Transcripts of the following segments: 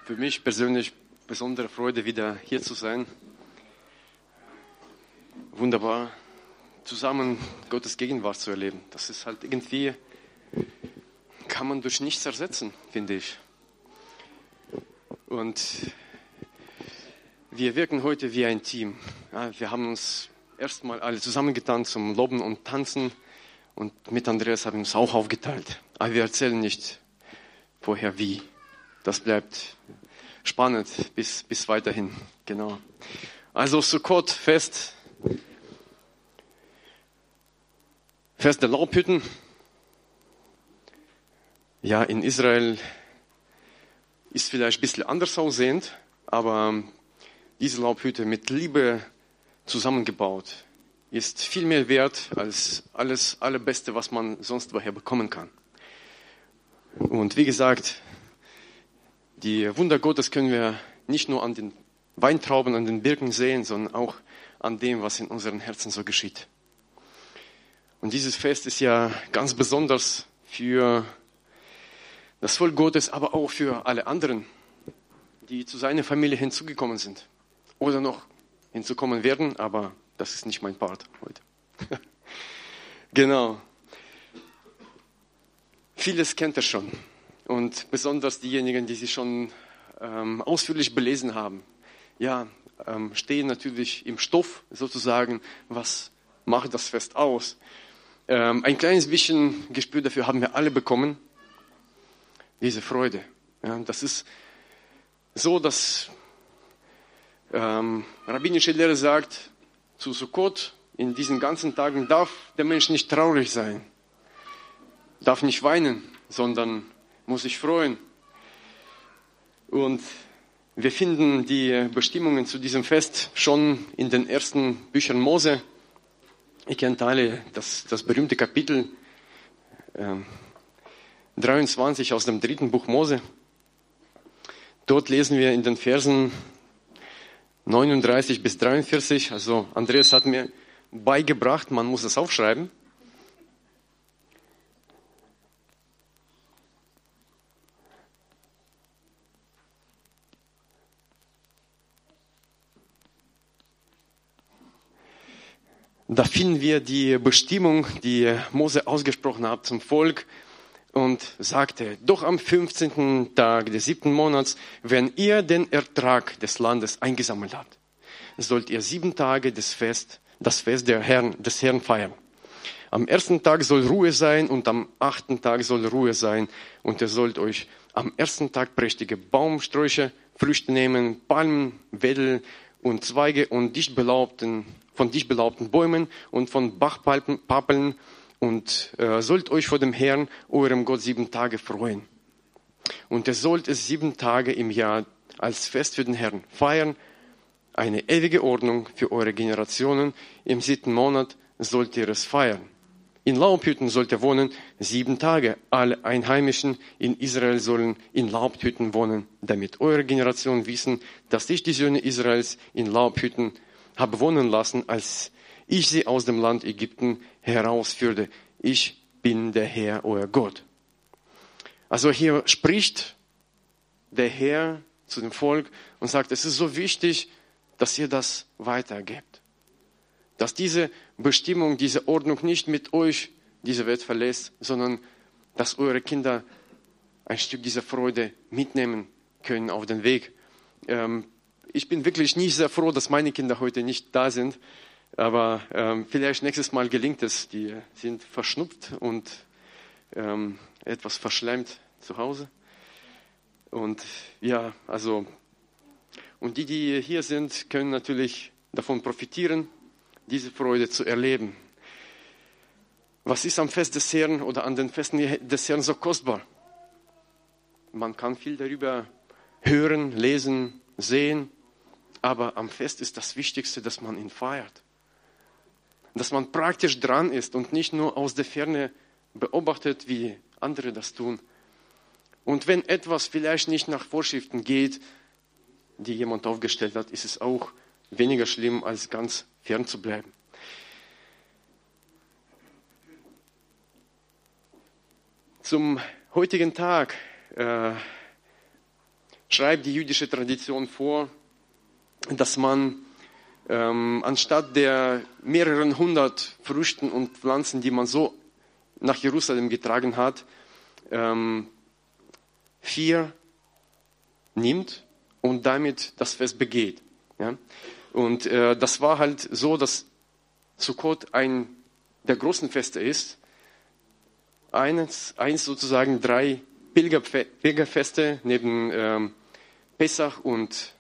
Für mich persönlich besondere Freude, wieder hier zu sein. Wunderbar, zusammen Gottes Gegenwart zu erleben. Das ist halt irgendwie, kann man durch nichts ersetzen, finde ich. Und wir wirken heute wie ein Team. Ja, wir haben uns erstmal alle zusammengetan zum Loben und Tanzen. Und mit Andreas haben wir uns auch aufgeteilt. Aber wir erzählen nicht vorher wie. Das bleibt spannend bis weiterhin. Genau. Also Sukkot, Fest der Laubhütten. Ja, in Israel ist vielleicht ein bisschen anders aussehend, aber diese Laubhütte mit Liebe zusammengebaut ist viel mehr wert als alles Allerbeste, was man sonst woher bekommen kann. Und wie gesagt, die Wunder Gottes können wir nicht nur an den Weintrauben, an den Birken sehen, sondern auch an dem, was in unseren Herzen so geschieht. Und dieses Fest ist ja ganz besonders für das Volk Gottes, aber auch für alle anderen, die zu seiner Familie hinzugekommen sind oder noch hinzukommen werden, aber das ist nicht mein Part heute. Genau. Vieles kennt er schon. Und besonders diejenigen, die sich schon ausführlich belesen haben, ja, stehen natürlich im Stoff sozusagen, was macht das Fest aus. Ein kleines bisschen Gespür dafür haben wir alle bekommen, diese Freude. Ja, das ist so, dass rabbinische Lehre sagt, zu Sukkot, in diesen ganzen Tagen darf der Mensch nicht traurig sein, darf nicht weinen, sondern muss sich freuen. Und wir finden die Bestimmungen zu diesem Fest schon in den ersten Büchern Mose. Ihr kennt alle das berühmte Kapitel 23 aus dem 3. Buch Mose. Dort lesen wir in den Versen 39 bis 43. Also Andreas hat mir beigebracht, man muss es aufschreiben. Da finden wir die Bestimmung, die Mose ausgesprochen hat zum Volk und sagte, doch am 15. Tag des 7. Monats, wenn ihr den Ertrag des Landes eingesammelt habt, sollt ihr 7 Tage das Fest des Herrn feiern. Am 1. Tag soll Ruhe sein und am 8. Tag soll Ruhe sein und ihr sollt euch am 1. Tag prächtige Baumsträucher, Früchte nehmen, Palmen, Wedel und Zweige und von dicht belaubten Bäumen und von Bachpappeln und sollt euch vor dem Herrn, eurem Gott, 7 Tage freuen. Und ihr sollt es 7 Tage im Jahr als Fest für den Herrn feiern, eine ewige Ordnung für eure Generationen. Im 7. Monat sollt ihr es feiern. In Laubhütten sollt ihr wohnen 7 Tage. Alle Einheimischen in Israel sollen in Laubhütten wohnen, damit eure Generationen wissen, dass ich die Söhne Israels in Laubhütten habe wohnen lassen, als ich sie aus dem Land Ägypten herausführte. Ich bin der Herr, euer Gott. Also hier spricht der Herr zu dem Volk und sagt, es ist so wichtig, dass ihr das weitergebt. Dass diese Bestimmung, diese Ordnung nicht mit euch diese Welt verlässt, sondern dass eure Kinder ein Stück dieser Freude mitnehmen können auf den Weg. Ich bin wirklich nicht sehr froh, dass meine Kinder heute nicht da sind, aber vielleicht nächstes Mal gelingt es. Die sind verschnupft und etwas verschleimt zu Hause. Und ja, also, und die hier sind, können natürlich davon profitieren, diese Freude zu erleben. Was ist am Fest des Herrn oder an den Festen des Herrn so kostbar? Man kann viel darüber hören, lesen, sehen, aber am Fest ist das Wichtigste, dass man ihn feiert. Dass man praktisch dran ist und nicht nur aus der Ferne beobachtet, wie andere das tun. Und wenn etwas vielleicht nicht nach Vorschriften geht, die jemand aufgestellt hat, ist es auch weniger schlimm, als ganz fern zu bleiben. Zum heutigen Tag schreibt die jüdische Tradition vor, dass man anstatt der mehreren hundert Früchten und Pflanzen, die man so nach Jerusalem getragen hat, 4 nimmt und damit das Fest begeht. Ja? Und das war halt so, dass Sukkot ein der großen Feste ist. Eins sozusagen 3 Pilgerfeste neben Pessach und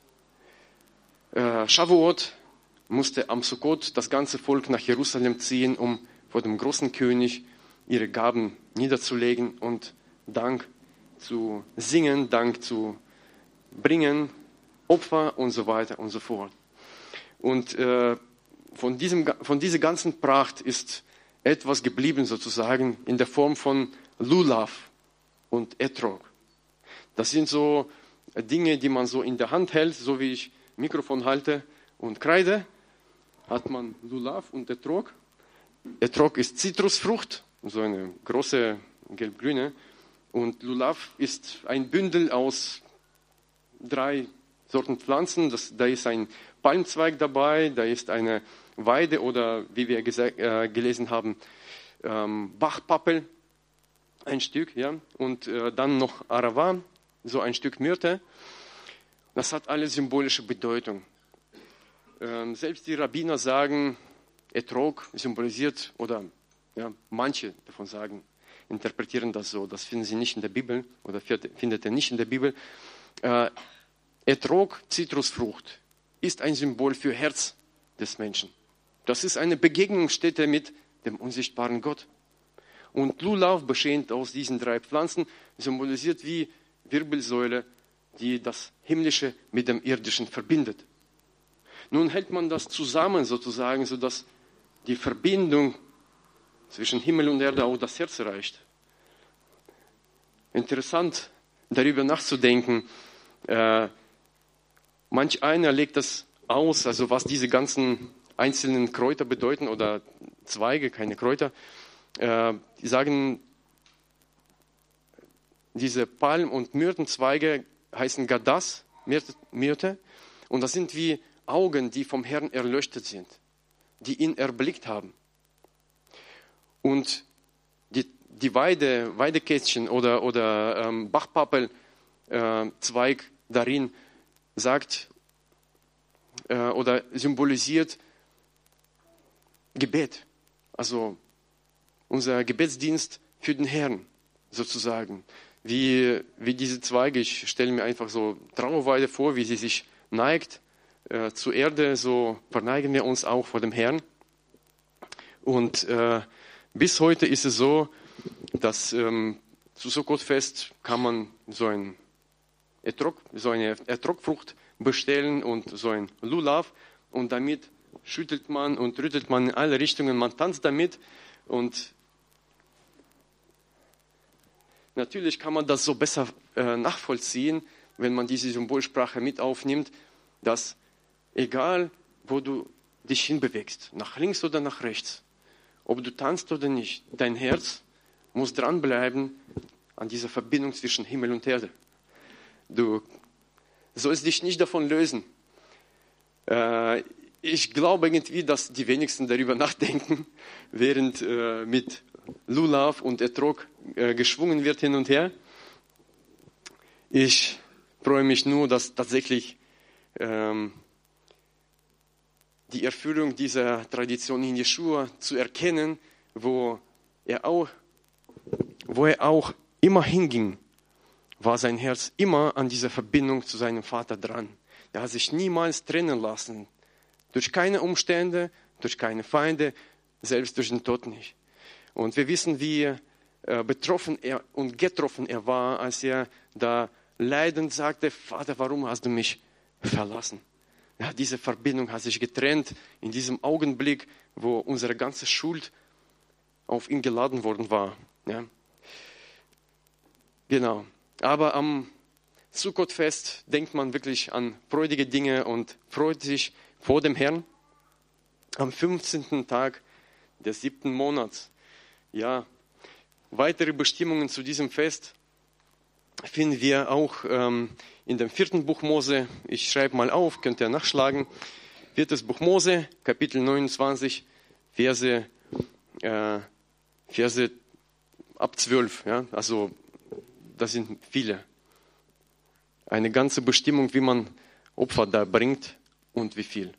Shavuot musste am Sukkot das ganze Volk nach Jerusalem ziehen, um vor dem großen König ihre Gaben niederzulegen und Dank zu singen, Dank zu bringen, Opfer und so weiter und so fort. Und von dieser ganzen Pracht ist etwas geblieben sozusagen in der Form von Lulav und Etrog. Das sind so Dinge, die man so in der Hand hält, so wie ich Mikrofon halte und Kreide, hat man Lulav und Etrog. Etrog ist Zitrusfrucht, so eine große gelb-grüne. Und Lulav ist ein Bündel aus 3 Sorten Pflanzen. Da ist ein Palmzweig dabei, da ist eine Weide oder, wie wir gelesen haben, Bachpappel, ein Stück, ja, und dann noch Arava, so ein Stück Myrte. Das hat alle symbolische Bedeutung. Selbst die Rabbiner sagen, Etrog symbolisiert, oder ja, manche davon sagen, interpretieren das so, das finden sie nicht in der Bibel, oder findet ihr nicht in der Bibel. Etrog, Zitrusfrucht, ist ein Symbol für Herz des Menschen. Das ist eine Begegnungsstätte mit dem unsichtbaren Gott. Und Lulav, bestehend aus diesen 3 Pflanzen, symbolisiert wie Wirbelsäule, die das Himmlische mit dem Irdischen verbindet. Nun hält man das zusammen sozusagen, sodass die Verbindung zwischen Himmel und Erde auch das Herz erreicht. Interessant, darüber nachzudenken. Manch einer legt das aus, also was diese ganzen einzelnen Kräuter bedeuten oder Zweige, keine Kräuter. Die sagen, diese Palm- und Myrtenzweige heißen Gadas, Myrte, und das sind wie Augen, die vom Herrn erleuchtet sind, die ihn erblickt haben. Und die Weidekästchen oder Bachpappelzweig darin sagt oder symbolisiert Gebet, also unser Gebetsdienst für den Herrn sozusagen. Wie diese Zweige, ich stelle mir einfach so Trauerweide vor, wie sie sich neigt zur Erde, so verneigen wir uns auch vor dem Herrn. Und bis heute ist es so, dass zu Sukkot-Fest kann man so eine Etrogfrucht bestellen und so ein Lulav, und damit schüttelt man und rüttelt man in alle Richtungen, man tanzt damit, und natürlich kann man das so besser nachvollziehen, wenn man diese Symbolsprache mit aufnimmt, dass egal, wo du dich hinbewegst, nach links oder nach rechts, ob du tanzt oder nicht, dein Herz muss dranbleiben an dieser Verbindung zwischen Himmel und Erde. Du sollst dich nicht davon lösen. Ich glaube irgendwie, dass die wenigsten darüber nachdenken, während mit Lulav und Etrog geschwungen wird hin und her. Ich freue mich nur, dass tatsächlich die Erfüllung dieser Tradition in Jeschua zu erkennen, wo er auch immer hinging, war sein Herz immer an dieser Verbindung zu seinem Vater dran. Er hat sich niemals trennen lassen, durch keine Umstände, durch keine Feinde, selbst durch den Tod nicht. Und wir wissen, wie betroffen und getroffen er war, als er da leidend sagte, Vater, warum hast du mich verlassen? Ja, diese Verbindung hat sich getrennt in diesem Augenblick, wo unsere ganze Schuld auf ihn geladen worden war. Ja. Genau. Aber am Sukkot-Fest denkt man wirklich an freudige Dinge und freut sich vor dem Herrn. Am 15. Tag des 7. Monats. Ja, weitere Bestimmungen zu diesem Fest. finden wir auch in dem 4. Buch Mose. Ich schreibe mal auf, könnt ihr nachschlagen. 4. Buch Mose, Kapitel 29, Verse ab 12. Ja? Also das sind viele. Eine ganze Bestimmung, wie man Opfer da bringt und wie viel.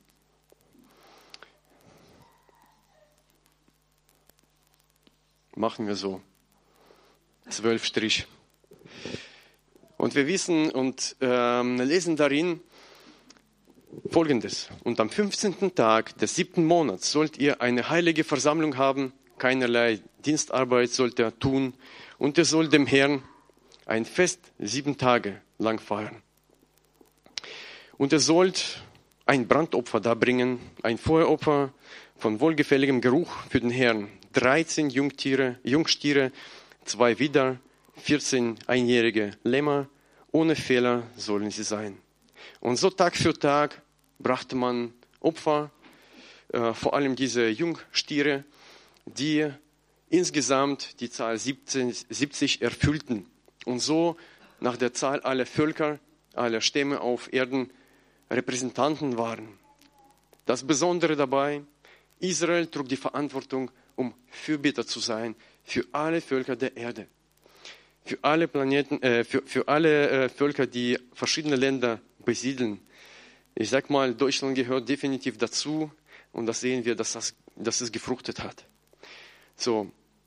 Machen wir so. 12 Strich. Und wir wissen und lesen darin Folgendes. Und am 15. Tag des 7. Monats sollt ihr eine heilige Versammlung haben. Keinerlei Dienstarbeit sollt ihr tun. Und ihr sollt dem Herrn ein Fest 7 Tage lang feiern. Und ihr sollt ein Brandopfer darbringen, ein Feueropfer von wohlgefälligem Geruch für den Herrn. 13 Jungstiere, 2 Widder, 14 einjährige Lämmer, ohne Fehler sollen sie sein. Und so Tag für Tag brachte man Opfer, vor allem diese Jungstiere, die insgesamt die Zahl 70 erfüllten. Und so nach der Zahl aller Völker, aller Stämme auf Erden Repräsentanten waren. Das Besondere dabei, Israel trug die Verantwortung, um Fürbitter zu sein für alle Völker der Erde. Für alle für alle Völker, die verschiedene Länder besiedeln. Ich sag mal, Deutschland gehört definitiv dazu und das sehen wir, dass es gefruchtet hat. So.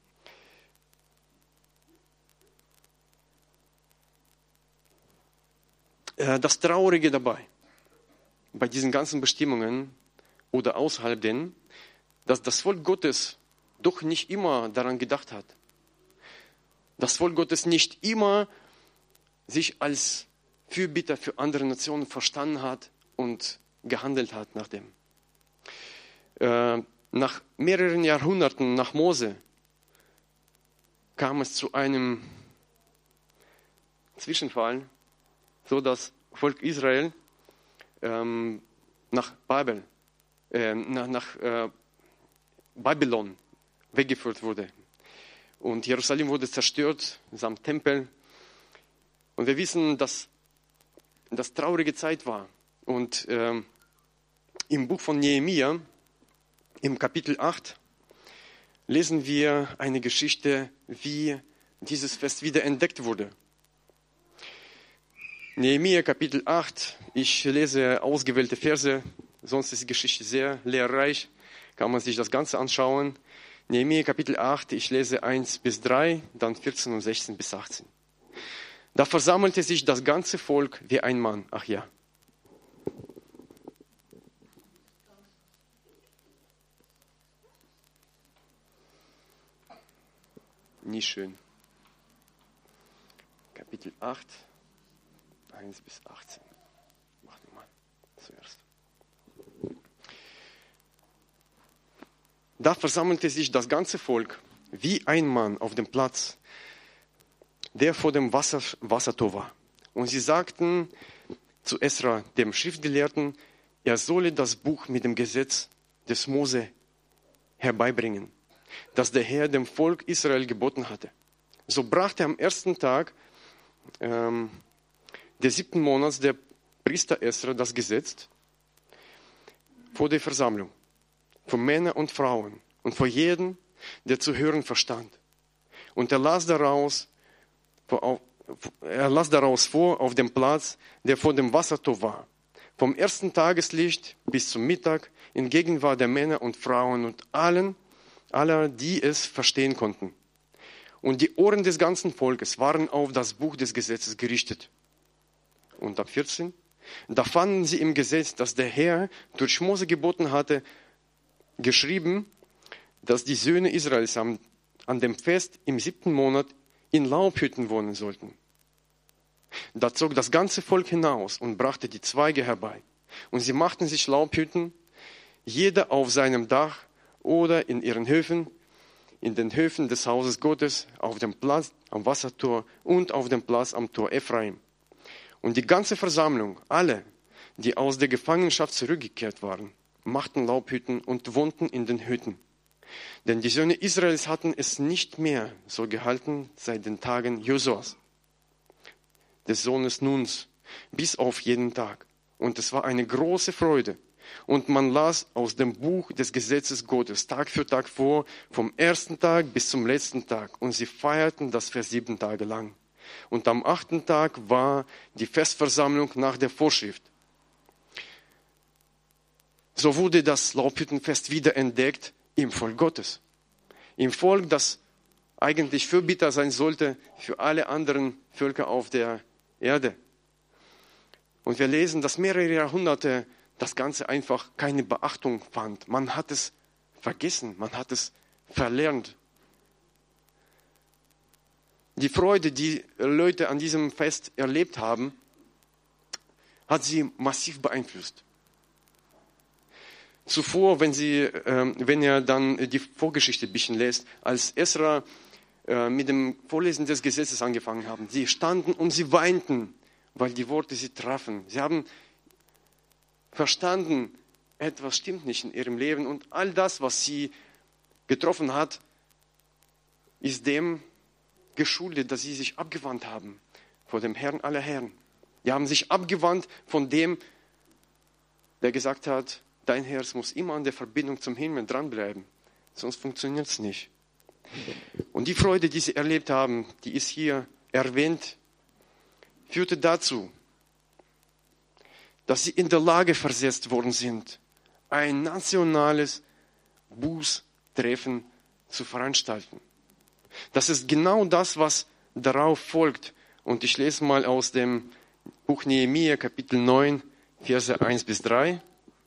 Das Traurige dabei, bei diesen ganzen Bestimmungen oder außerhalb denen, dass das Volk Gottes doch nicht immer daran gedacht hat. Das Volk Gottes nicht immer sich als Fürbitter für andere Nationen verstanden hat und gehandelt hat nach dem. Nach mehreren Jahrhunderten nach Mose kam es zu einem Zwischenfall, so dass Volk Israel nach Babylon weggeführt wurde. Und Jerusalem wurde zerstört, samt Tempel. Und wir wissen, dass das traurige Zeit war. Und im Buch von Nehemia, im Kapitel 8, lesen wir eine Geschichte, wie dieses Fest wieder entdeckt wurde. Nehemia Kapitel 8, ich lese ausgewählte Verse, sonst ist die Geschichte sehr lehrreich, kann man sich das Ganze anschauen. Nehemia Kapitel 8, ich lese 1 bis 3, dann 14 und 16 bis 18. Da versammelte sich das ganze Volk wie ein Mann. Ach ja. Nicht schön. Kapitel 8. 1 bis 18. Mach mal zuerst. Da versammelte sich das ganze Volk wie ein Mann auf dem Platz, der vor dem Wassertor war. Und sie sagten zu Esra, dem Schriftgelehrten, er solle das Buch mit dem Gesetz des Mose herbeibringen, das der Herr dem Volk Israel geboten hatte. So brachte am ersten Tag des 7. Monats der Priester Esra das Gesetz vor der Versammlung, vor Männern und Frauen und vor jedem, der zu hören verstand. Und er las daraus vor auf dem Platz, der vor dem Wassertor war, vom ersten Tageslicht bis zum Mittag, in Gegenwart der Männer und Frauen und aller, die es verstehen konnten. Und die Ohren des ganzen Volkes waren auf das Buch des Gesetzes gerichtet. Und ab 14, da fanden sie im Gesetz, das der Herr durch Mose geboten hatte, geschrieben, dass die Söhne Israels an dem Fest im 7. Monat in Laubhütten wohnen sollten. Da zog das ganze Volk hinaus und brachte die Zweige herbei. Und sie machten sich Laubhütten, jeder auf seinem Dach oder in ihren Höfen, in den Höfen des Hauses Gottes, auf dem Platz am Wassertor und auf dem Platz am Tor Ephraim. Und die ganze Versammlung, alle, die aus der Gefangenschaft zurückgekehrt waren, machten Laubhütten und wohnten in den Hütten. Denn die Söhne Israels hatten es nicht mehr so gehalten seit den Tagen Josuas. des Sohnes Nuns, bis auf jeden Tag. Und es war eine große Freude. Und man las aus dem Buch des Gesetzes Gottes Tag für Tag vor, vom ersten Tag bis zum letzten Tag. Und sie feierten das für 7 Tage lang. Und am 8. Tag war die Festversammlung nach der Vorschrift. So wurde das Laubhüttenfest wieder entdeckt im Volk Gottes. Im Volk, das eigentlich Fürbitter sein sollte für alle anderen Völker auf der Erde. Und wir lesen, dass mehrere Jahrhunderte das Ganze einfach keine Beachtung fand. Man hat es vergessen, man hat es verlernt. Die Freude, die Leute an diesem Fest erlebt haben, hat sie massiv beeinflusst. Zuvor, wenn ihr dann die Vorgeschichte ein bisschen lest, als Esra mit dem Vorlesen des Gesetzes angefangen haben, sie standen und sie weinten, weil die Worte sie trafen. Sie haben verstanden, etwas stimmt nicht in ihrem Leben und all das, was sie getroffen hat, ist dem geschuldet, dass sie sich abgewandt haben vor dem Herrn aller Herren. Die haben sich abgewandt von dem, der gesagt hat, dein Herz muss immer an der Verbindung zum Himmel dranbleiben, sonst funktioniert es nicht. Und die Freude, die sie erlebt haben, die ist hier erwähnt, führte dazu, dass sie in der Lage versetzt worden sind, ein nationales Bußtreffen zu veranstalten. Das ist genau das, was darauf folgt. Und ich lese mal aus dem Buch Nehemia, Kapitel 9, Verse 1 bis 3.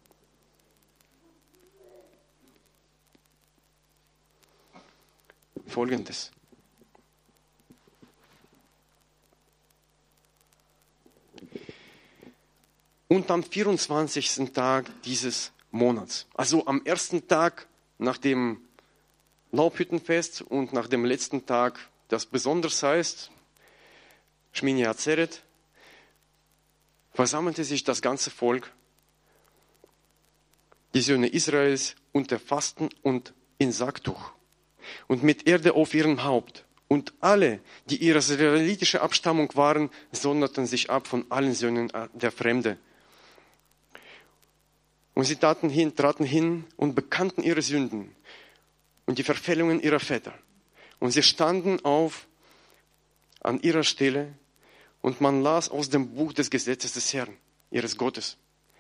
Folgendes. Und am 24. Tag dieses Monats, also am ersten Tag nach dem Laubhüttenfest und nach dem letzten Tag, das besonders heißt, Shmini Atzeret, versammelte sich das ganze Volk, die Söhne Israels, unter Fasten und in Sacktuch und mit Erde auf ihrem Haupt. Und alle, die ihrer israelitischen Abstammung waren, sonderten sich ab von allen Söhnen der Fremde. Und sie traten hin und bekannten ihre Sünden und die Verfehlungen ihrer Väter. Und sie standen auf an ihrer Stelle und man las aus dem Buch des Gesetzes des Herrn, ihres Gottes.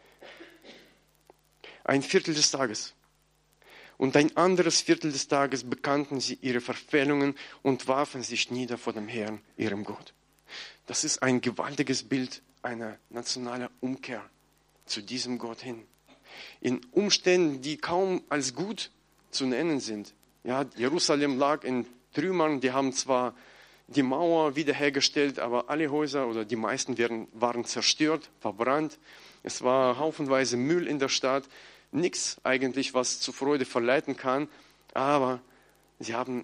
Ein Viertel des Tages. Und ein anderes Viertel des Tages bekannten sie ihre Verfehlungen und warfen sich nieder vor dem Herrn, ihrem Gott. Das ist ein gewaltiges Bild einer nationalen Umkehr zu diesem Gott hin. In Umständen, die kaum als gut zu nennen sind. Ja, Jerusalem lag in Trümmern, die haben zwar die Mauer wiederhergestellt, aber alle Häuser oder die meisten waren zerstört, verbrannt. Es war haufenweise Müll in der Stadt. Nichts eigentlich, was zu Freude verleiten kann, aber sie haben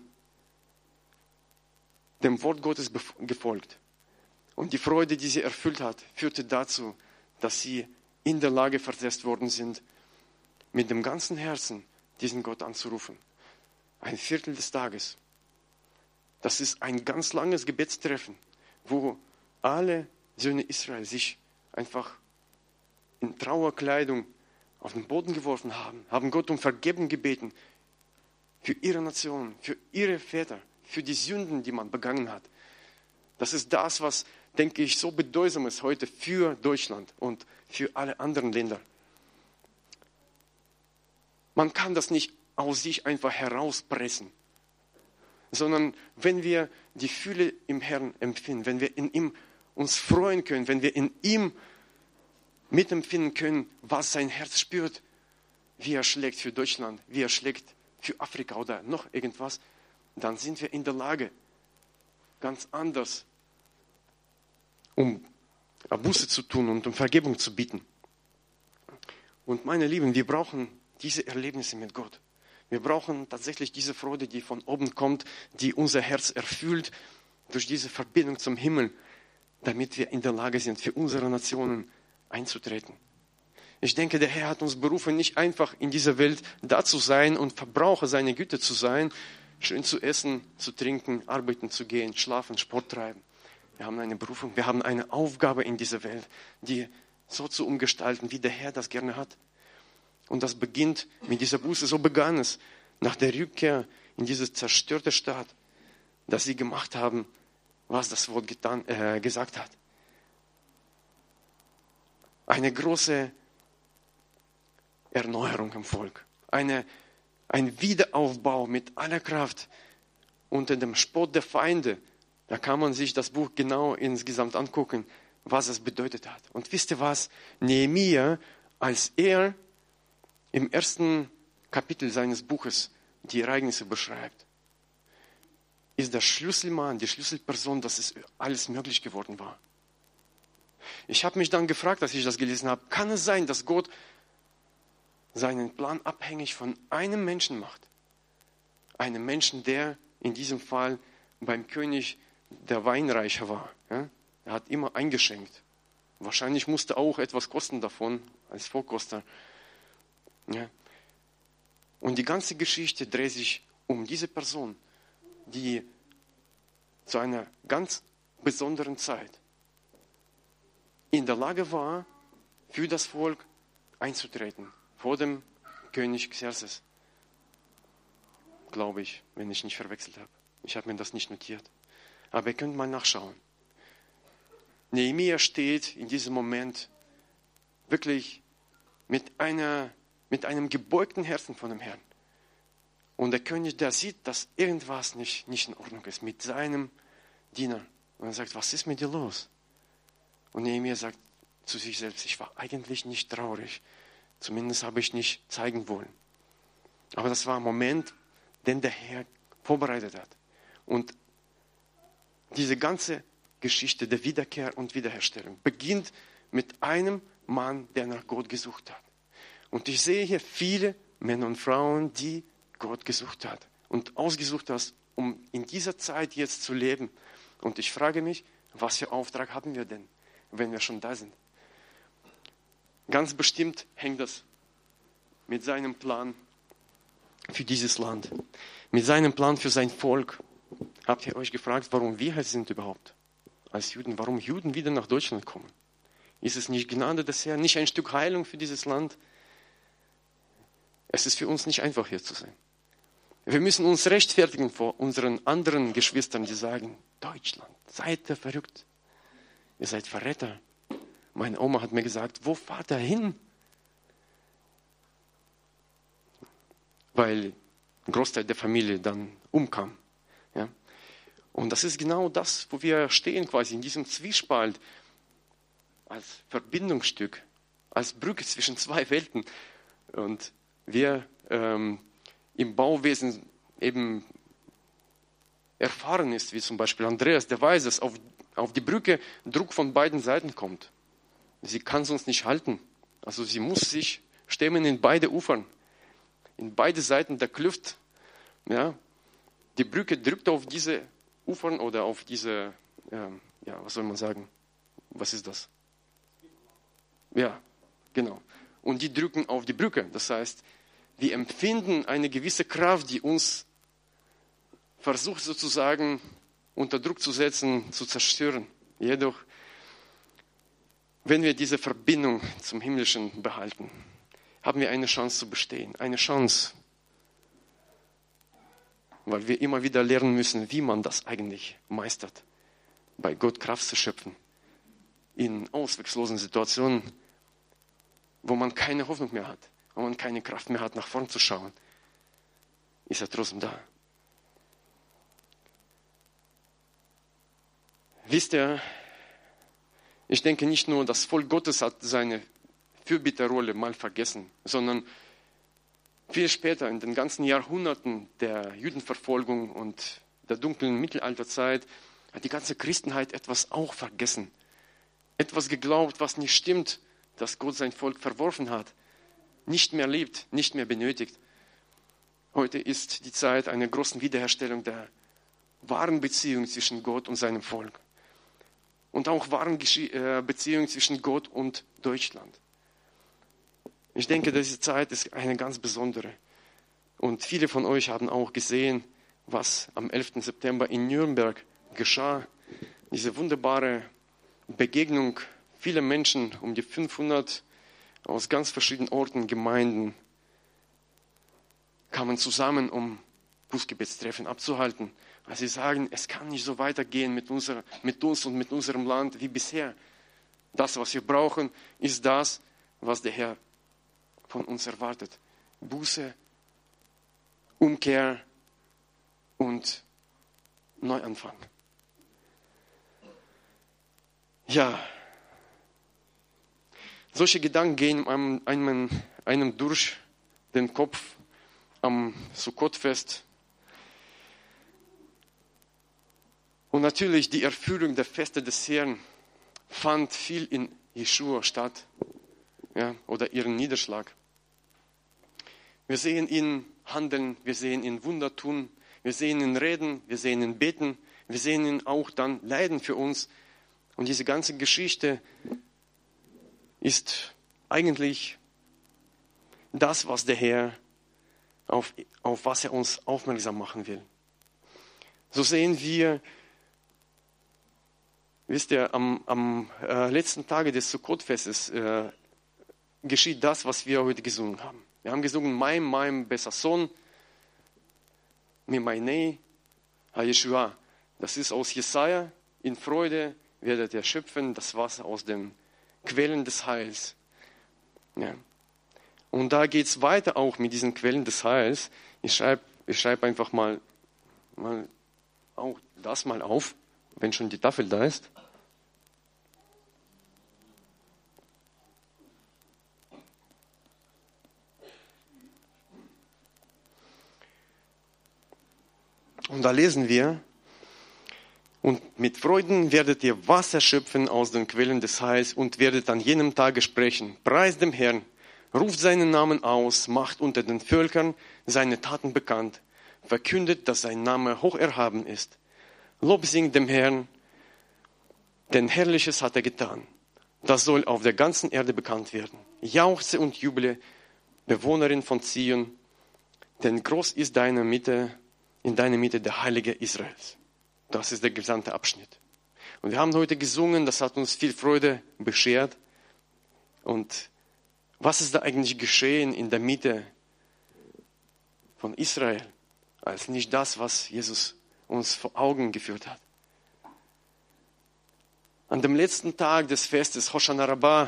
dem Wort Gottes gefolgt. Und die Freude, die sie erfüllt hat, führte dazu, dass sie in der Lage versetzt worden sind, mit dem ganzen Herzen diesen Gott anzurufen. Ein Viertel des Tages. Das ist ein ganz langes Gebetstreffen, wo alle Söhne Israel sich einfach in Trauerkleidung auf den Boden geworfen haben Gott um Vergebung gebeten für ihre Nation, für ihre Väter, für die Sünden, die man begangen hat. Das ist das, was, denke ich, so bedeutsam ist heute für Deutschland und für alle anderen Länder. Man kann das nicht aus sich einfach herauspressen, sondern wenn wir die Fülle im Herrn empfinden, wenn wir in ihm uns freuen können, wenn wir in ihm mitempfinden können, was sein Herz spürt, wie er schlägt für Deutschland, wie er schlägt für Afrika oder noch irgendwas, dann sind wir in der Lage, ganz anders um Buße zu tun und um Vergebung zu bieten. Und meine Lieben, wir brauchen diese Erlebnisse mit Gott. Wir brauchen tatsächlich diese Freude, die von oben kommt, die unser Herz erfüllt durch diese Verbindung zum Himmel, damit wir in der Lage sind, für unsere Nationen einzutreten. Ich denke, der Herr hat uns berufen, nicht einfach in dieser Welt da zu sein und Verbraucher seiner Güte zu sein, schön zu essen, zu trinken, arbeiten zu gehen, schlafen, Sport treiben. Wir haben eine Berufung, wir haben eine Aufgabe in dieser Welt, die so zu umgestalten, wie der Herr das gerne hat. Und das beginnt mit dieser Buße. So begann es nach der Rückkehr in diese zerstörte Stadt, dass sie gemacht haben, was das Wort gesagt hat. Eine große Erneuerung im Volk. Ein Wiederaufbau mit aller Kraft unter dem Spott der Feinde. Da kann man sich das Buch genau insgesamt angucken, was es bedeutet hat. Und wisst ihr was? Nehemia, als er im ersten Kapitel seines Buches die Ereignisse beschreibt, ist der Schlüsselmann, die Schlüsselperson, dass es alles möglich geworden war. Ich habe mich dann gefragt, als ich das gelesen habe, kann es sein, dass Gott seinen Plan abhängig von einem Menschen macht? Einem Menschen, der in diesem Fall beim König der Weinreicher war. Ja? Er hat immer eingeschenkt. Wahrscheinlich musste auch etwas kosten davon, als Vorkoster. Ja? Und die ganze Geschichte dreht sich um diese Person, die zu einer ganz besonderen Zeit in der Lage war, für das Volk einzutreten, vor dem König Xerxes. Glaube ich, wenn ich nicht verwechselt habe. Ich habe mir das nicht notiert. Aber ihr könnt mal nachschauen. Nehemia steht in diesem Moment wirklich mit einem gebeugten Herzen vor dem Herrn. Und der König, der sieht, dass irgendwas nicht in Ordnung ist mit seinem Diener. Und er sagt, was ist mit dir los? Und Nehemia sagt zu sich selbst, ich war eigentlich nicht traurig. Zumindest habe ich nicht zeigen wollen. Aber das war ein Moment, den der Herr vorbereitet hat. Und diese ganze Geschichte der Wiederkehr und Wiederherstellung beginnt mit einem Mann, der nach Gott gesucht hat. Und ich sehe hier viele Männer und Frauen, die Gott gesucht hat und ausgesucht hat, um in dieser Zeit jetzt zu leben. Und ich frage mich, was für Auftrag haben wir denn, wenn wir schon da sind? Ganz bestimmt hängt das mit seinem Plan für dieses Land, mit seinem Plan für sein Volk. Habt ihr euch gefragt, warum wir hier sind überhaupt als Juden? Warum Juden wieder nach Deutschland kommen? Ist es nicht Gnade des Herrn, nicht ein Stück Heilung für dieses Land? Es ist für uns nicht einfach, hier zu sein. Wir müssen uns rechtfertigen vor unseren anderen Geschwistern, die sagen, Deutschland, seid ihr verrückt? Ihr seid Verräter. Meine Oma hat mir gesagt, wo fahrt ihr hin? Weil ein Großteil der Familie dann umkam. Ja? Und das ist genau das, wo wir stehen quasi, in diesem Zwiespalt, als Verbindungsstück, als Brücke zwischen zwei Welten. Und wir im Bauwesen eben erfahren ist, wie zum Beispiel Andreas, der weiß, dass auf die Brücke Druck von beiden Seiten kommt. Sie kann sonst nicht halten. Also sie muss sich stemmen in beide Ufern, in beide Seiten der Kluft. Ja. Die Brücke drückt auf diese Ufern oder auf diese, was soll man sagen? Was ist das? Ja, genau. Und die drücken auf die Brücke. Das heißt, wir empfinden eine gewisse Kraft, die uns versucht sozusagen unter Druck zu setzen, zu zerstören. Jedoch, wenn wir diese Verbindung zum Himmlischen behalten, haben wir eine Chance zu bestehen. Eine Chance, weil wir immer wieder lernen müssen, wie man das eigentlich meistert. Bei Gott Kraft zu schöpfen. In ausweglosen Situationen, wo man keine Hoffnung mehr hat, wo man keine Kraft mehr hat, nach vorn zu schauen, ist er trotzdem da. Wisst ihr, ich denke nicht nur, das Volk Gottes hat seine Fürbitterrolle mal vergessen, sondern viel später, in den ganzen Jahrhunderten der Judenverfolgung und der dunklen Mittelalterzeit, hat die ganze Christenheit etwas auch vergessen. Etwas geglaubt, was nicht stimmt, dass Gott sein Volk verworfen hat, nicht mehr liebt, nicht mehr benötigt. Heute ist die Zeit einer großen Wiederherstellung der wahren Beziehung zwischen Gott und seinem Volk. Und auch wahren Beziehung zwischen Gott und Deutschland. Ich denke, diese Zeit ist eine ganz besondere. Und viele von euch haben auch gesehen, was am 11. September in Nürnberg geschah. diese wunderbare Begegnung vieler Menschen, um die 500 aus ganz verschiedenen Orten, Gemeinden, kamen zusammen, um Bußgebetstreffen abzuhalten. Weil sie sagen, es kann nicht so weitergehen mit uns und mit unserem Land wie bisher. Das, was wir brauchen, ist das, was der Herr von uns erwartet. Buße, Umkehr und Neuanfang. Ja, solche Gedanken gehen einem durch den Kopf am Sukkot-Fest. Und natürlich die Erfüllung der Feste des Herrn fand viel in Jeschua statt, ja, oder ihren Niederschlag. Wir sehen ihn handeln, wir sehen ihn Wunder tun, wir sehen ihn reden, wir sehen ihn beten, wir sehen ihn auch dann leiden für uns. Und diese ganze Geschichte ist eigentlich das, was der Herr, auf was er uns aufmerksam machen will. So sehen wir, wisst ihr, am letzten Tage des Sukkot-Festes geschieht das, was wir heute gesungen haben. Wir haben gesungen, Maim Besason, Mimainei, HaYeshua. Das ist aus Jesaja, in Freude werdet ihr schöpfen das Wasser aus den Quellen des Heils. Ja. Und da geht es weiter auch mit diesen Quellen des Heils. Ich schreib einfach mal auch das mal auf, wenn schon die Tafel da ist. Und da lesen wir, und mit Freuden werdet ihr Wasser schöpfen aus den Quellen des Heils und werdet an jenem Tage sprechen. Preist dem Herrn, ruft seinen Namen aus, macht unter den Völkern seine Taten bekannt, verkündet, dass sein Name hoch erhaben ist. Lob singt dem Herrn, denn Herrliches hat er getan. Das soll auf der ganzen Erde bekannt werden. Jauchze und juble, Bewohnerin von Zion, denn groß ist in deiner Mitte der Heilige Israels. Das ist der gesamte Abschnitt. Und wir haben heute gesungen, das hat uns viel Freude beschert. Und was ist da eigentlich geschehen in der Mitte von Israel, als nicht das, was Jesus uns vor Augen geführt hat? An dem letzten Tag des Festes, Hoshana Rabbah,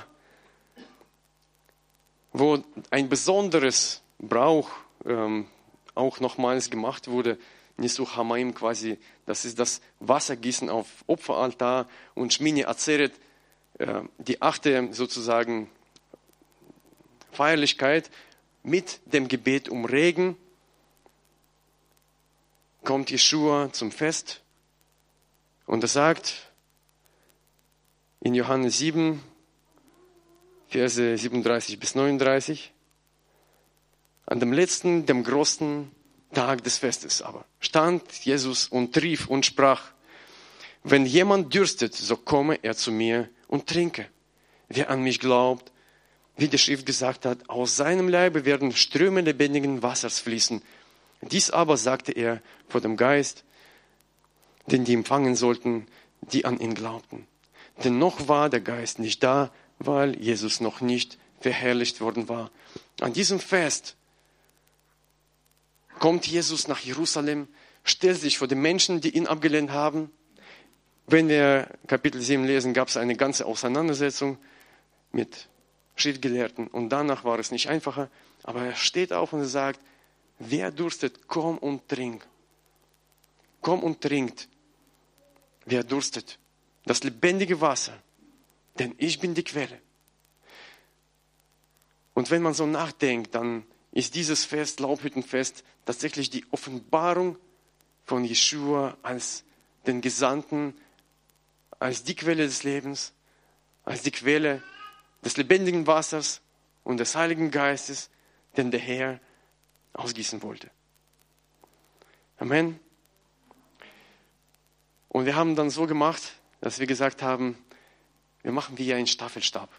wo ein besonderes Brauch auch nochmals gemacht wurde, Nisuch Hamaim quasi, das ist das Wassergießen auf Opferaltar, und Shmini Atzeret, die 8. sozusagen Feierlichkeit mit dem Gebet um Regen, kommt Jeschua zum Fest und er sagt in Johannes 7, Verse 37 bis 39, an dem letzten, dem großen Tag des Festes aber stand Jesus und rief und sprach, wenn jemand dürstet, so komme er zu mir und trinke. Wer an mich glaubt, wie die Schrift gesagt hat, aus seinem Leibe werden Ströme lebendigen Wassers fließen. Dies aber sagte er vor dem Geist, den die empfangen sollten, die an ihn glaubten. Denn noch war der Geist nicht da, weil Jesus noch nicht verherrlicht worden war. An diesem Fest kommt Jesus nach Jerusalem, stellt sich vor die Menschen, die ihn abgelehnt haben. Wenn wir Kapitel 7 lesen, gab es eine ganze Auseinandersetzung mit Schriftgelehrten. Und danach war es nicht einfacher. Aber er steht auf und sagt, wer durstet, komm und trink. Komm und trinkt. Wer durstet, das lebendige Wasser. Denn ich bin die Quelle. Und wenn man so nachdenkt, dann ist dieses Fest, Laubhüttenfest, tatsächlich die Offenbarung von Jeschua als den Gesandten, als die Quelle des Lebens, als die Quelle des lebendigen Wassers und des Heiligen Geistes, den der Herr ausgießen wollte. Amen. Und wir haben dann so gemacht, dass wir gesagt haben, wir machen wie einen Staffelstab.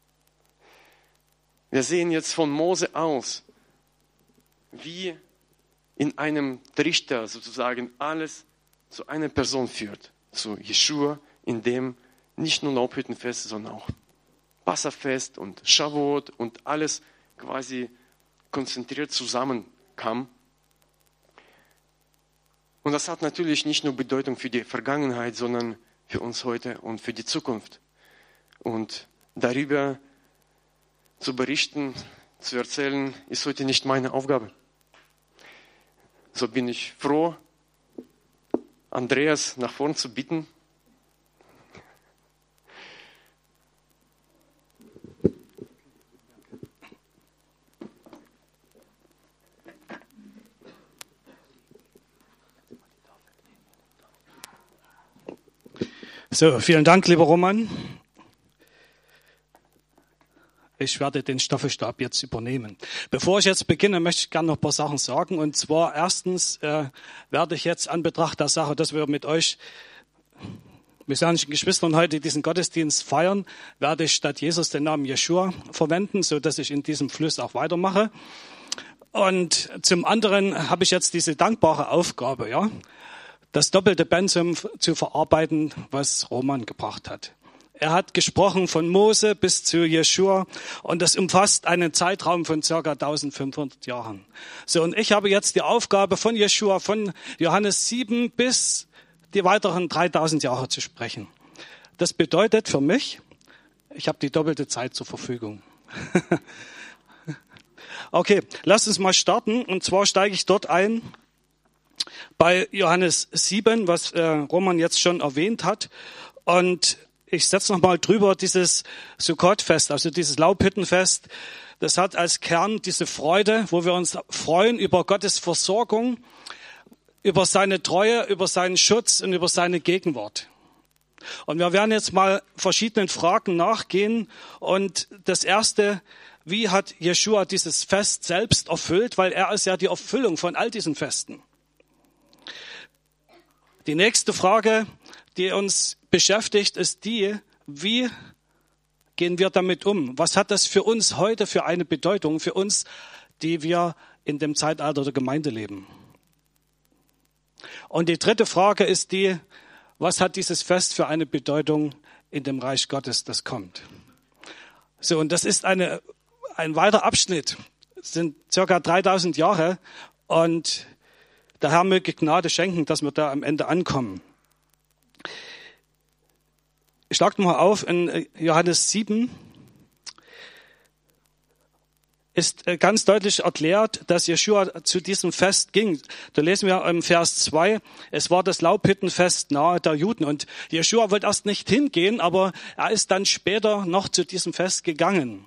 Wir sehen jetzt von Mose aus, wie in einem Trichter sozusagen alles zu einer Person führt, zu Jeschua in dem nicht nur Laubhüttenfest, sondern auch Passafest und Shavuot und alles quasi konzentriert zusammenkam. Und das hat natürlich nicht nur Bedeutung für die Vergangenheit, sondern für uns heute und für die Zukunft. Und darüber zu berichten, zu erzählen, ist heute nicht meine Aufgabe. So bin ich froh, Andreas nach vorn zu bitten. So, vielen Dank, lieber Roman. Ich werde den Staffelstab jetzt übernehmen. Bevor ich jetzt beginne, möchte ich gerne noch ein paar Sachen sagen. Und zwar erstens werde ich jetzt an Betracht der Sache, dass wir mit euch messianischen Geschwistern heute diesen Gottesdienst feiern, werde ich statt Jesus den Namen Jeschua verwenden, so dass ich in diesem Fluss auch weitermache. Und zum anderen habe ich jetzt diese dankbare Aufgabe, ja, das doppelte Pensum zu verarbeiten, was Roman gebracht hat. Er hat gesprochen von Mose bis zu Jeschua und das umfasst einen Zeitraum von ca. 1500 Jahren. So, und ich habe jetzt die Aufgabe von Jeschua, von Johannes 7 bis die weiteren 3000 Jahre zu sprechen. Das bedeutet für mich, ich habe die doppelte Zeit zur Verfügung. Okay, lasst uns mal starten. Und zwar steige ich dort ein bei Johannes 7, was Roman jetzt schon erwähnt hat. Und ich setze nochmal drüber dieses Sukkot-Fest, also dieses Laubhüttenfest. Das hat als Kern diese Freude, wo wir uns freuen über Gottes Versorgung, über seine Treue, über seinen Schutz und über seine Gegenwart. Und wir werden jetzt mal verschiedenen Fragen nachgehen. Und das erste, wie hat Jeschua dieses Fest selbst erfüllt? Weil er ist ja die Erfüllung von all diesen Festen. Die nächste Frage, die uns beschäftigt, ist die, wie gehen wir damit um? Was hat das für uns heute für eine Bedeutung, für uns, die wir in dem Zeitalter der Gemeinde leben? Und die dritte Frage ist die, was hat dieses Fest für eine Bedeutung in dem Reich Gottes, das kommt? So, und das ist ein weiter Abschnitt. Es sind circa 3000 Jahre und der Herr möge Gnade schenken, dass wir da am Ende ankommen. Ich schlage mal auf, in Johannes 7 ist ganz deutlich erklärt, dass Jeschua zu diesem Fest ging. Da lesen wir im Vers 2, es war das Laubhüttenfest nahe der Juden. Und Jeschua wollte erst nicht hingehen, aber er ist dann später noch zu diesem Fest gegangen.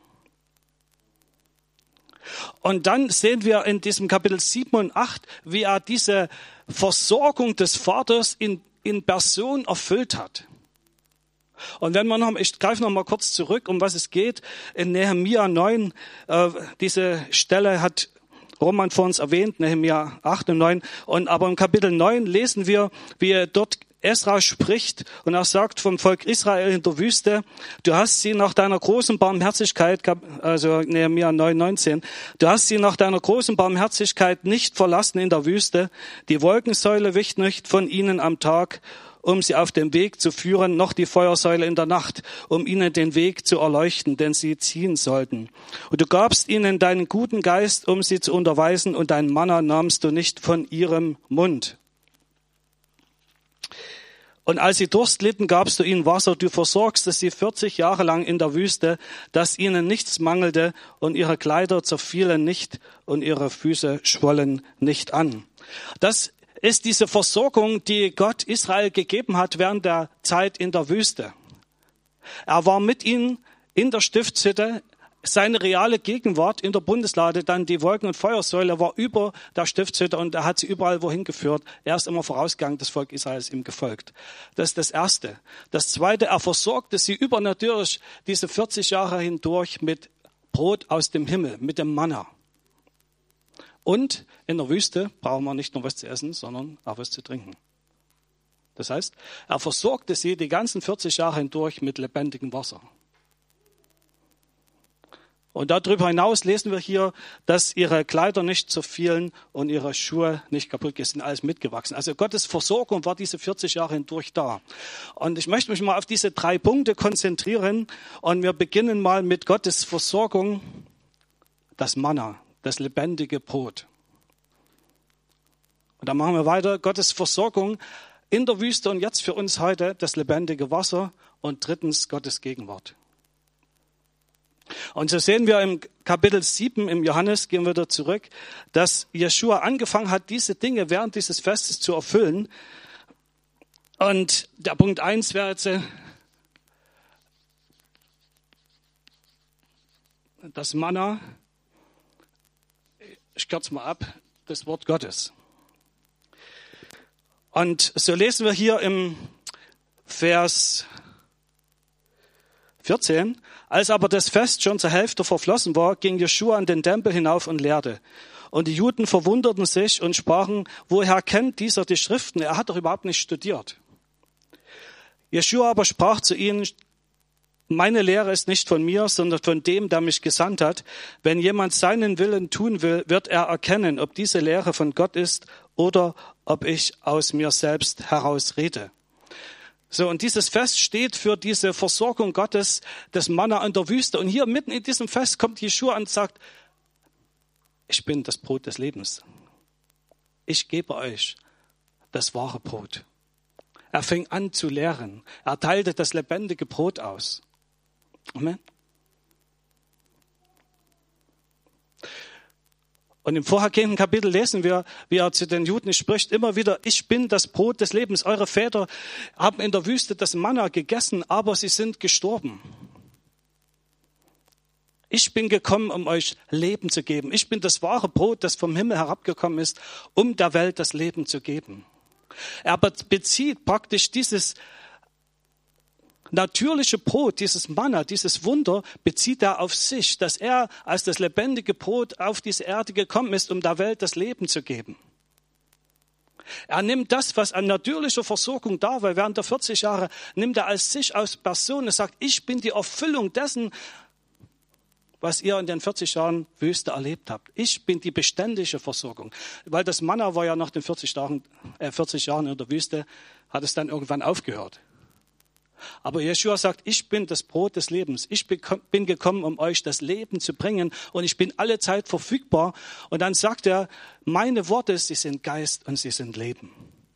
Und dann sehen wir in diesem Kapitel 7 und 8, wie er diese Versorgung des Vaters in Person erfüllt hat. Und wenn man noch, ich greife noch mal kurz zurück, um was es geht, in Nehemia 9, diese Stelle hat Roman vor uns erwähnt, Nehemia 8 und 9, aber im Kapitel 9 lesen wir, wie dort Esra spricht und er sagt vom Volk Israel in der Wüste, du hast sie nach deiner großen Barmherzigkeit, also Nehemia 9,19, du hast sie nach deiner großen Barmherzigkeit nicht verlassen in der Wüste, die Wolkensäule wich nicht von ihnen am Tag, um sie auf dem Weg zu führen, noch die Feuersäule in der Nacht, um ihnen den Weg zu erleuchten, den sie ziehen sollten. Und du gabst ihnen deinen guten Geist, um sie zu unterweisen, und dein Manna nahmst du nicht von ihrem Mund. Und als sie Durst litten, gabst du ihnen Wasser. Du versorgst sie 40 Jahre lang in der Wüste, dass ihnen nichts mangelte und ihre Kleider zerfielen nicht und ihre Füße schwollen nicht an. Das ist diese Versorgung, die Gott Israel gegeben hat während der Zeit in der Wüste. Er war mit ihnen in der Stiftshütte. Seine reale Gegenwart in der Bundeslade, dann die Wolken- und Feuersäule, war über der Stiftshütte und er hat sie überall wohin geführt. Er ist immer vorausgegangen, das Volk Israel ist ihm gefolgt. Das ist das Erste. Das Zweite, er versorgte sie übernatürlich diese 40 Jahre hindurch mit Brot aus dem Himmel, mit dem Manna. Und in der Wüste brauchen wir nicht nur was zu essen, sondern auch was zu trinken. Das heißt, er versorgte sie die ganzen 40 Jahre hindurch mit lebendigem Wasser. Und darüber hinaus lesen wir hier, dass ihre Kleider nicht zerfielen und ihre Schuhe nicht kaputt sind, alles mitgewachsen. Also Gottes Versorgung war diese 40 Jahre hindurch da. Und ich möchte mich mal auf diese 3 Punkte konzentrieren. Und wir beginnen mal mit Gottes Versorgung, das Manna, das lebendige Brot. Und dann machen wir weiter, Gottes Versorgung in der Wüste und jetzt für uns heute das lebendige Wasser. Und drittens Gottes Gegenwart. Und so sehen wir im Kapitel 7 im Johannes, gehen wir wieder zurück, dass Jeschua angefangen hat, diese Dinge während dieses Festes zu erfüllen. Und der Punkt 1 wäre jetzt das Manna, ich kürze mal ab, das Wort Gottes. Und so lesen wir hier im Vers 14, als aber das Fest schon zur Hälfte verflossen war, ging Jeschua an den Tempel hinauf und lehrte. Und die Juden verwunderten sich und sprachen, woher kennt dieser die Schriften? Er hat doch überhaupt nicht studiert. Jeschua aber sprach zu ihnen, meine Lehre ist nicht von mir, sondern von dem, der mich gesandt hat. Wenn jemand seinen Willen tun will, wird er erkennen, ob diese Lehre von Gott ist oder ob ich aus mir selbst heraus rede. So, und dieses Fest steht für diese Versorgung Gottes, das Manna in der Wüste. Und hier mitten in diesem Fest kommt Jeschua und sagt, ich bin das Brot des Lebens. Ich gebe euch das wahre Brot. Er fing an zu lehren. Er teilte das lebendige Brot aus. Amen. Und im vorhergehenden Kapitel lesen wir, wie er zu den Juden spricht, immer wieder, ich bin das Brot des Lebens. Eure Väter haben in der Wüste das Manna gegessen, aber sie sind gestorben. Ich bin gekommen, um euch Leben zu geben. Ich bin das wahre Brot, das vom Himmel herabgekommen ist, um der Welt das Leben zu geben. Er bezieht praktisch dieses natürliche Brot, dieses Manna, dieses Wunder, bezieht er auf sich, dass er als das lebendige Brot auf diese Erde gekommen ist, um der Welt das Leben zu geben. Er nimmt das, was an natürlicher Versorgung da war, während der 40 Jahre, nimmt er als sich, als Person und sagt, ich bin die Erfüllung dessen, was ihr in den 40 Jahren Wüste erlebt habt. Ich bin die beständige Versorgung. Weil das Manna war ja nach den 40 Jahren in der Wüste, hat es dann irgendwann aufgehört. Aber Jeschua sagt, ich bin das Brot des Lebens. Ich bin gekommen, um euch das Leben zu bringen und ich bin alle Zeit verfügbar. Und dann sagt er, meine Worte, sie sind Geist und sie sind Leben.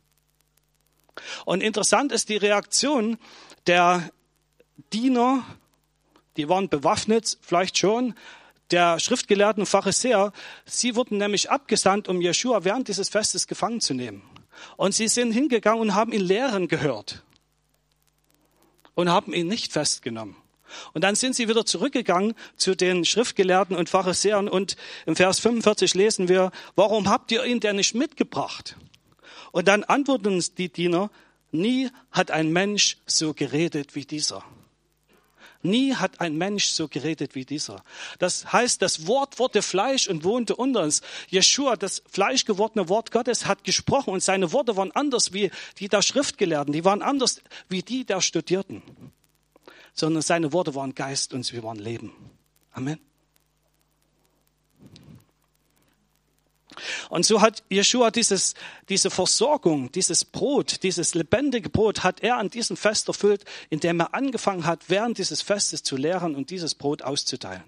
Und interessant ist die Reaktion der Diener, die waren bewaffnet, vielleicht schon, der Schriftgelehrten Pharisäer. Sie wurden nämlich abgesandt, um Jeschua während dieses Festes gefangen zu nehmen. Und sie sind hingegangen und haben ihn lehren gehört. Und haben ihn nicht festgenommen. Und dann sind sie wieder zurückgegangen zu den Schriftgelehrten und Pharisäern. Und im Vers 45 lesen wir, warum habt ihr ihn denn nicht mitgebracht? Und dann antworten die Diener, nie hat ein Mensch so geredet wie dieser. Nie hat ein Mensch so geredet wie dieser. Das heißt, das Wort wurde Fleisch und wohnte unter uns. Jeschua, das fleischgewordene Wort Gottes, hat gesprochen und seine Worte waren anders wie die der Schriftgelehrten. Die waren anders wie die der Studierten. Sondern seine Worte waren Geist und sie waren Leben. Amen. Und so hat Jeschua diese Versorgung, dieses Brot, dieses lebendige Brot, hat er an diesem Fest erfüllt, indem er angefangen hat, während dieses Festes zu lehren und dieses Brot auszuteilen.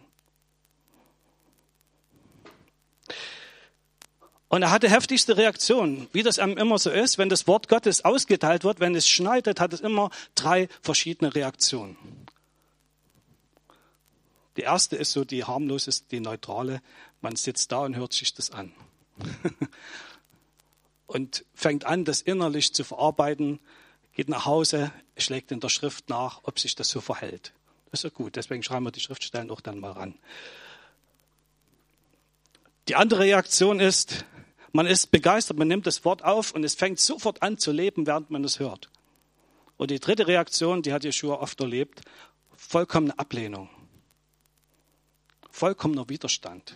Und er hatte heftigste Reaktionen, wie das immer so ist, wenn das Wort Gottes ausgeteilt wird, wenn es schneidet, hat es immer 3 verschiedene Reaktionen. Die erste ist so die harmloseste, die neutrale. Man sitzt da und hört sich das an. Und fängt an, das innerlich zu verarbeiten, geht nach Hause, schlägt in der Schrift nach, ob sich das so verhält. Das ist ja gut, deswegen schreiben wir die Schriftstellen auch dann mal ran. Die andere Reaktion ist, man ist begeistert, man nimmt das Wort auf und es fängt sofort an zu leben, während man es hört. Und die dritte Reaktion, die hat Jeschua oft erlebt, vollkommene Ablehnung. Vollkommener Widerstand.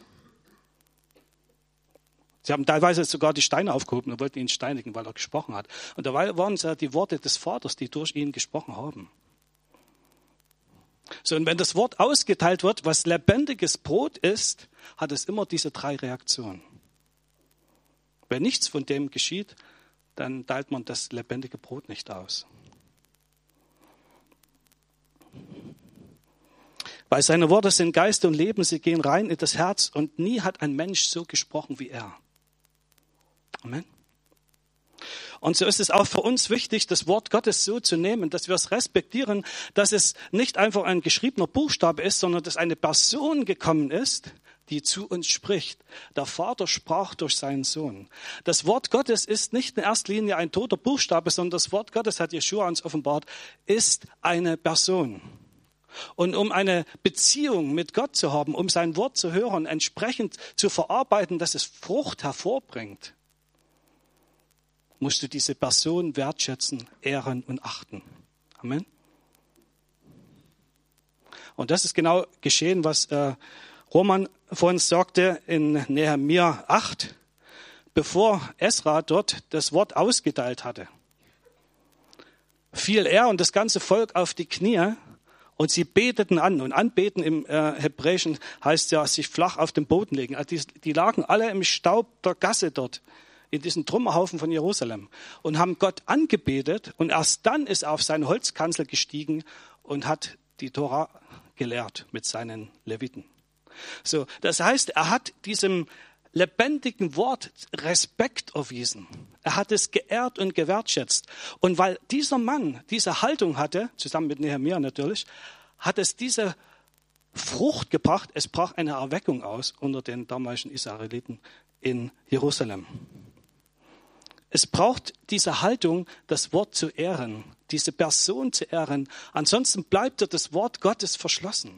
Sie haben teilweise sogar die Steine aufgehoben und wollten ihn steinigen, weil er gesprochen hat. Und dabei waren es ja die Worte des Vaters, die durch ihn gesprochen haben. So, und wenn das Wort ausgeteilt wird, was lebendiges Brot ist, hat es immer diese 3 Reaktionen. Wenn nichts von dem geschieht, dann teilt man das lebendige Brot nicht aus. Weil seine Worte sind Geist und Leben, sie gehen rein in das Herz und nie hat ein Mensch so gesprochen wie er. Amen. Und so ist es auch für uns wichtig, das Wort Gottes so zu nehmen, dass wir es respektieren, dass es nicht einfach ein geschriebener Buchstabe ist, sondern dass eine Person gekommen ist, die zu uns spricht. Der Vater sprach durch seinen Sohn. Das Wort Gottes ist nicht in erster Linie ein toter Buchstabe, sondern das Wort Gottes, hat Jeschua uns offenbart, ist eine Person. Und um eine Beziehung mit Gott zu haben, um sein Wort zu hören, entsprechend zu verarbeiten, dass es Frucht hervorbringt, musst du diese Person wertschätzen, ehren und achten. Amen. Und das ist genau geschehen, was Roman vorhin sagte in Nehemia 8, bevor Esra dort das Wort ausgeteilt hatte. Fiel er und das ganze Volk auf die Knie und sie beteten an. Und anbeten im Hebräischen heißt ja, sich flach auf den Boden legen. Also die lagen alle im Staub der Gasse dort, in diesem Trümmerhaufen von Jerusalem und haben Gott angebetet. Und erst dann ist er auf seine Holzkanzel gestiegen und hat die Tora gelehrt mit seinen Leviten. So, das heißt, er hat diesem lebendigen Wort Respekt erwiesen. Er hat es geehrt und gewertschätzt. Und weil dieser Mann diese Haltung hatte, zusammen mit Nehemia natürlich, hat es diese Frucht gebracht. Es brach eine Erweckung aus unter den damaligen Israeliten in Jerusalem. Es braucht diese Haltung, das Wort zu ehren, diese Person zu ehren. Ansonsten bleibt dir das Wort Gottes verschlossen.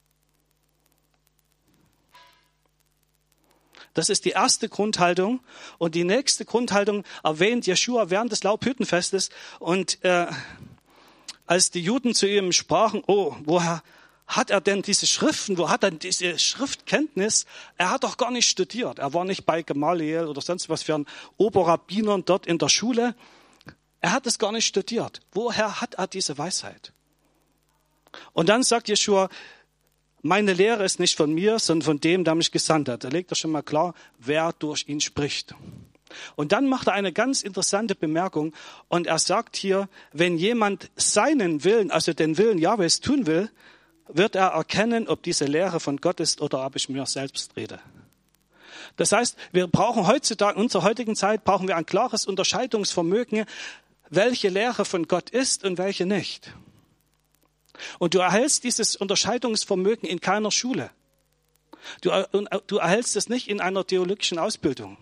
Das ist die erste Grundhaltung. Und die nächste Grundhaltung erwähnt Jeschua während des Laubhüttenfestes. Und als die Juden zu ihm sprachen, oh, woher hat er denn diese Schriften, wo hat er diese Schriftkenntnis? Er hat doch gar nicht studiert. Er war nicht bei Gamaliel oder sonst was für ein Oberrabbinern dort in der Schule. Er hat es gar nicht studiert. Woher hat er diese Weisheit? Und dann sagt Jeschua, meine Lehre ist nicht von mir, sondern von dem, der mich gesandt hat. Da legt er schon mal klar, wer durch ihn spricht. Und dann macht er eine ganz interessante Bemerkung. Und er sagt hier, wenn jemand seinen Willen, also den Willen Jahwes tun will, wird er erkennen, ob diese Lehre von Gott ist oder ob ich mir selbst rede. Das heißt, wir brauchen heutzutage, in unserer heutigen Zeit, brauchen wir ein klares Unterscheidungsvermögen, welche Lehre von Gott ist und welche nicht. Und du erhältst dieses Unterscheidungsvermögen in keiner Schule. Du erhältst es nicht in einer theologischen Ausbildung.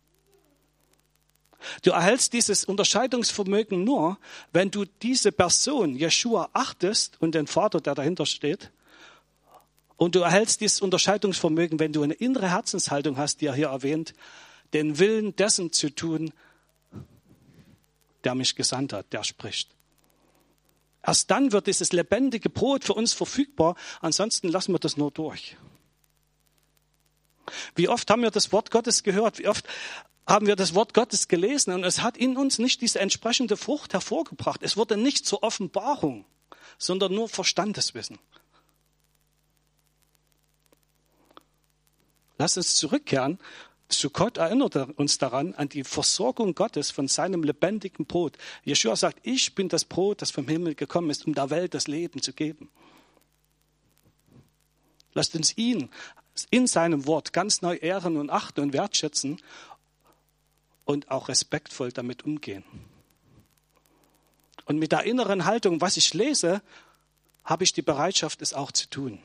Du erhältst dieses Unterscheidungsvermögen nur, wenn du diese Person, Jeschua, achtest und den Vater, der dahinter steht. Und du erhältst dieses Unterscheidungsvermögen, wenn du eine innere Herzenshaltung hast, die er hier erwähnt, den Willen dessen zu tun, der mich gesandt hat, der spricht. Erst dann wird dieses lebendige Brot für uns verfügbar, ansonsten lassen wir das nur durch. Wie oft haben wir das Wort Gottes gehört? Wie oft haben wir das Wort Gottes gelesen und es hat in uns nicht diese entsprechende Frucht hervorgebracht. Es wurde nicht zur Offenbarung, sondern nur Verstandeswissen. Lass uns zurückkehren. Sukkot erinnert uns daran, an die Versorgung Gottes von seinem lebendigen Brot. Jeschua sagt, ich bin das Brot, das vom Himmel gekommen ist, um der Welt das Leben zu geben. Lasst uns ihn in seinem Wort ganz neu ehren und achten und wertschätzen und auch respektvoll damit umgehen. Und mit der inneren Haltung, was ich lese, habe ich die Bereitschaft, es auch zu tun.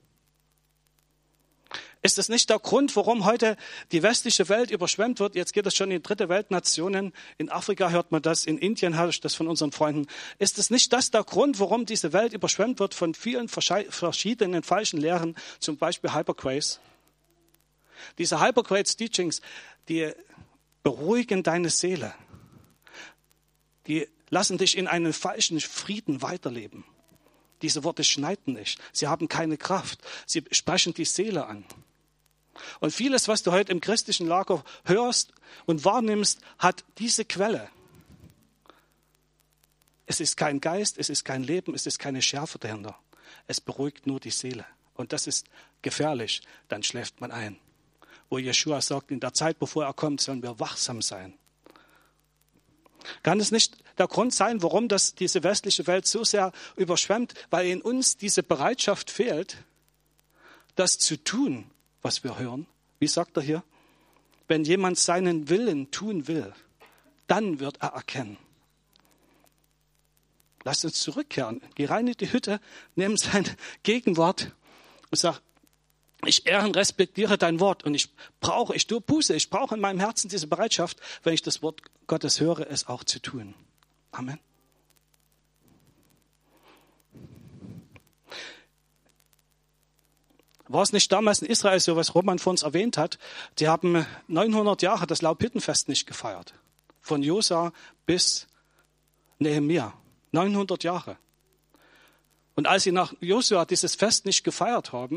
Ist das nicht der Grund, warum heute die westliche Welt überschwemmt wird? Jetzt geht es schon in dritte Weltnationen. In Afrika hört man das, in Indien höre ich das von unseren Freunden. Ist es nicht das der Grund, warum diese Welt überschwemmt wird von vielen verschiedenen falschen Lehren, zum Beispiel Hypergrace? Diese Hypergrace-Teachings, die beruhigen deine Seele. Die lassen dich in einen falschen Frieden weiterleben. Diese Worte schneiden nicht. Sie haben keine Kraft. Sie sprechen die Seele an. Und vieles, was du heute im christlichen Lager hörst und wahrnimmst, hat diese Quelle. Es ist kein Geist, es ist kein Leben, es ist keine Schärfe dahinter. es beruhigt nur die Seele. Und das ist gefährlich, dann schläft man ein. Wo Jeschua sagt, in der Zeit, bevor er kommt, sollen wir wachsam sein. Kann es nicht der Grund sein, warum das diese westliche Welt so sehr überschwemmt, weil in uns diese Bereitschaft fehlt, das zu tun, was wir hören? Wie sagt er hier? Wenn jemand seinen Willen tun will, dann wird er erkennen. Lasst uns zurückkehren. Geh rein in die Hütte, nimm sein Gegenwart und sag, ich ehre und respektiere dein Wort und ich tue Buße, ich brauche in meinem Herzen diese Bereitschaft, wenn ich das Wort Gottes höre, es auch zu tun. Amen. War es nicht damals in Israel so, was Roman vor uns erwähnt hat? Die haben 900 Jahre das Laubhüttenfest nicht gefeiert. Von Josa bis Nehemia. 900 Jahre. Und als sie nach Josua dieses Fest nicht gefeiert haben,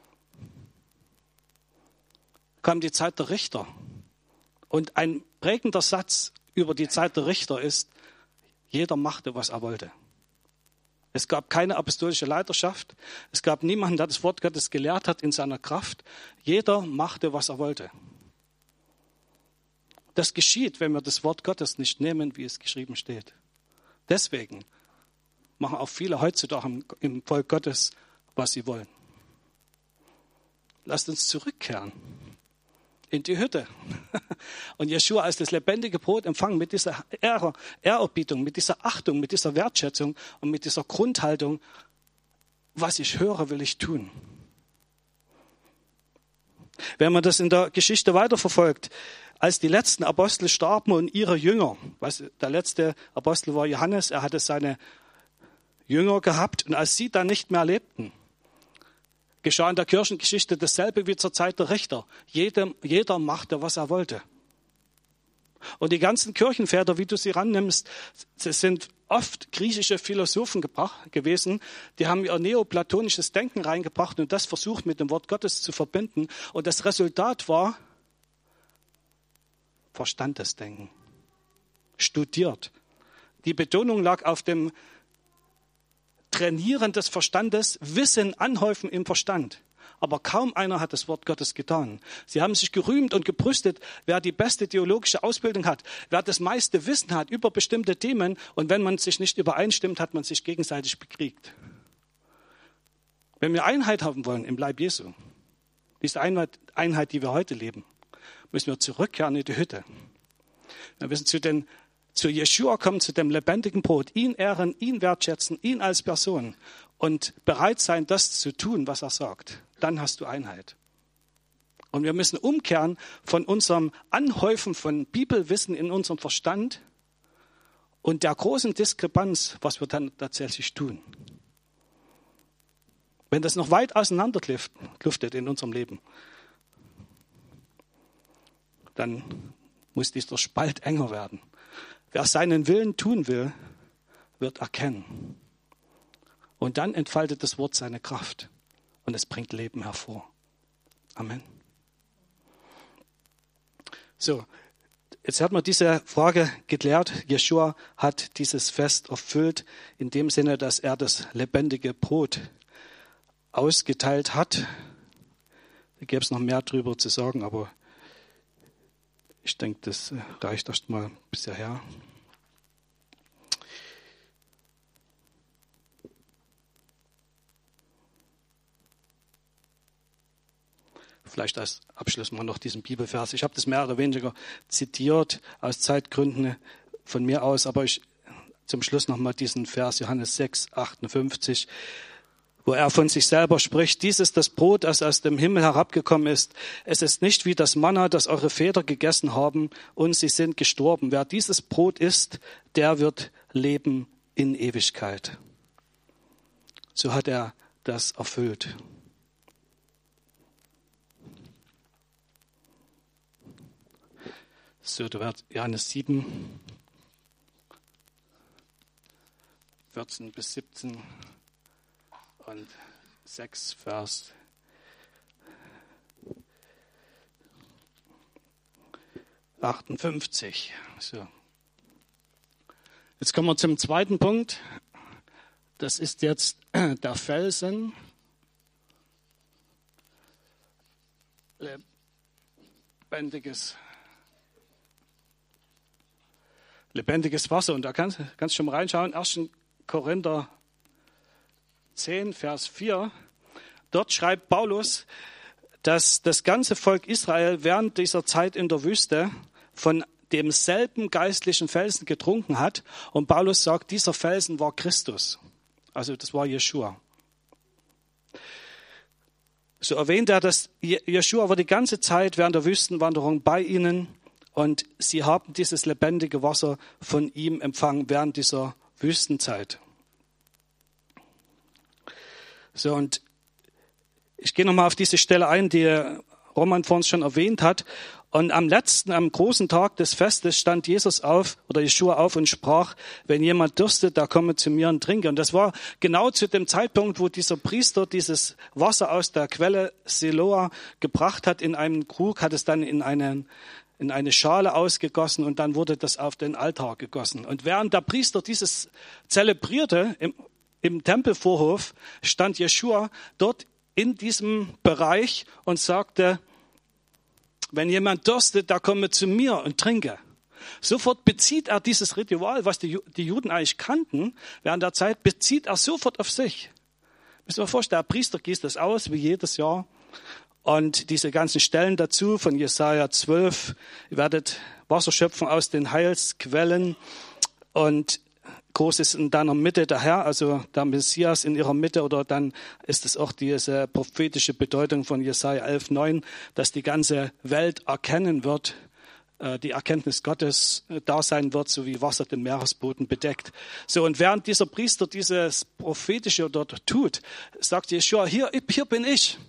kam die Zeit der Richter. Und ein prägender Satz über die Zeit der Richter ist, jeder machte, was er wollte. Es gab keine apostolische Leiterschaft. Es gab niemanden, der das Wort Gottes gelehrt hat in seiner Kraft. Jeder machte, was er wollte. Das geschieht, wenn wir das Wort Gottes nicht nehmen, wie es geschrieben steht. Deswegen machen auch viele heutzutage im Volk Gottes, was sie wollen. Lasst uns zurückkehren in die Hütte und Jeschua als das lebendige Brot empfangen mit dieser Ehrerbietung, mit dieser Achtung, mit dieser Wertschätzung und mit dieser Grundhaltung, was ich höre, will ich tun. Wenn man das in der Geschichte weiterverfolgt, als die letzten Apostel starben und ihre Jünger, der letzte Apostel war Johannes, er hatte seine Jünger gehabt und als sie dann nicht mehr lebten, geschah in der Kirchengeschichte dasselbe wie zur Zeit der Richter. Jeder machte, was er wollte. Und die ganzen Kirchenväter, wie du sie rannimmst, das sind oft griechische Philosophen gewesen, die haben ihr neoplatonisches Denken reingebracht und das versucht mit dem Wort Gottes zu verbinden. Und das Resultat war Verstandesdenken. Studiert. Die Betonung lag auf dem Trainieren des Verstandes, Wissen anhäufen im Verstand. Aber kaum einer hat das Wort Gottes getan. Sie haben sich gerühmt und gebrüstet, wer die beste theologische Ausbildung hat, wer das meiste Wissen hat über bestimmte Themen. Und wenn man sich nicht übereinstimmt, hat man sich gegenseitig bekriegt. Wenn wir Einheit haben wollen im Leib Jesu, diese Einheit, die wir heute leben, müssen wir zurückkehren in die Hütte. Wir müssen zu Jeschua kommen, zu dem lebendigen Brot, ihn ehren, ihn wertschätzen, ihn als Person und bereit sein, das zu tun, was er sagt. Dann hast du Einheit. Und wir müssen umkehren von unserem Anhäufen von Bibelwissen in unserem Verstand und der großen Diskrepanz, was wir dann tatsächlich tun. Wenn das noch weit auseinander kluftet in unserem Leben, dann muss dieser Spalt enger werden. Wer seinen Willen tun will, wird erkennen. Und dann entfaltet das Wort seine Kraft. Und es bringt Leben hervor. Amen. So, jetzt hat man diese Frage geklärt. Jeschua hat dieses Fest erfüllt, in dem Sinne, dass er das lebendige Brot ausgeteilt hat. Da gäbe es noch mehr drüber zu sagen, aber ich denke, das reicht erst mal bis hierher. Vielleicht als Abschluss mal noch diesen Bibelvers. Ich habe das mehr oder weniger zitiert aus Zeitgründen von mir aus, aber zum Schluss noch mal diesen Vers Johannes 6, 58, wo er von sich selber spricht. Dies ist das Brot, das aus dem Himmel herabgekommen ist. Es ist nicht wie das Manna, das eure Väter gegessen haben und sie sind gestorben. Wer dieses Brot isst, der wird leben in Ewigkeit. So hat er das erfüllt. So, du wirst Johannes 7, 14 bis 17 und 6, Vers 58. So. Jetzt kommen wir zum zweiten Punkt. Das ist jetzt der Felsen, lebendiges Wasser. Und da kannst du schon mal reinschauen, 1. Korinther 10, Vers 4. Dort schreibt Paulus, dass das ganze Volk Israel während dieser Zeit in der Wüste von demselben geistlichen Felsen getrunken hat. Und Paulus sagt, dieser Felsen war Christus. Also das war Jeschua. So erwähnt er, dass Jeschua war die ganze Zeit während der Wüstenwanderung bei ihnen und sie haben dieses lebendige Wasser von ihm empfangen während dieser Wüstenzeit. So, und ich gehe nochmal auf diese Stelle ein, die Roman vor uns schon erwähnt hat. Und am großen Tag des Festes stand Jeschua auf und sprach, wenn jemand dürstet, da komme zu mir und trinke. Und das war genau zu dem Zeitpunkt, wo dieser Priester dieses Wasser aus der Quelle Siloa gebracht hat in einem Krug, hat es dann in eine Schale ausgegossen und dann wurde das auf den Altar gegossen. Und während der Priester dieses zelebrierte im Tempelvorhof, stand Jeschua dort in diesem Bereich und sagte, wenn jemand dürstet, da komme zu mir und trinke. Sofort bezieht er dieses Ritual, was die Juden eigentlich kannten, während der Zeit, bezieht er sofort auf sich. Müssen wir vorstellen, der Priester gießt das aus, wie jedes Jahr. Und diese ganzen Stellen dazu von Jesaja 12, ihr werdet Wasser schöpfen aus den Heilsquellen und groß ist in deiner Mitte der Herr, also der Messias in ihrer Mitte, oder dann ist es auch diese prophetische Bedeutung von Jesaja 11,9, dass die ganze Welt erkennen wird, die Erkenntnis Gottes da sein wird, so wie Wasser den Meeresboden bedeckt. So, und während dieser Priester dieses Prophetische dort tut, sagt Jeschua, hier bin ich.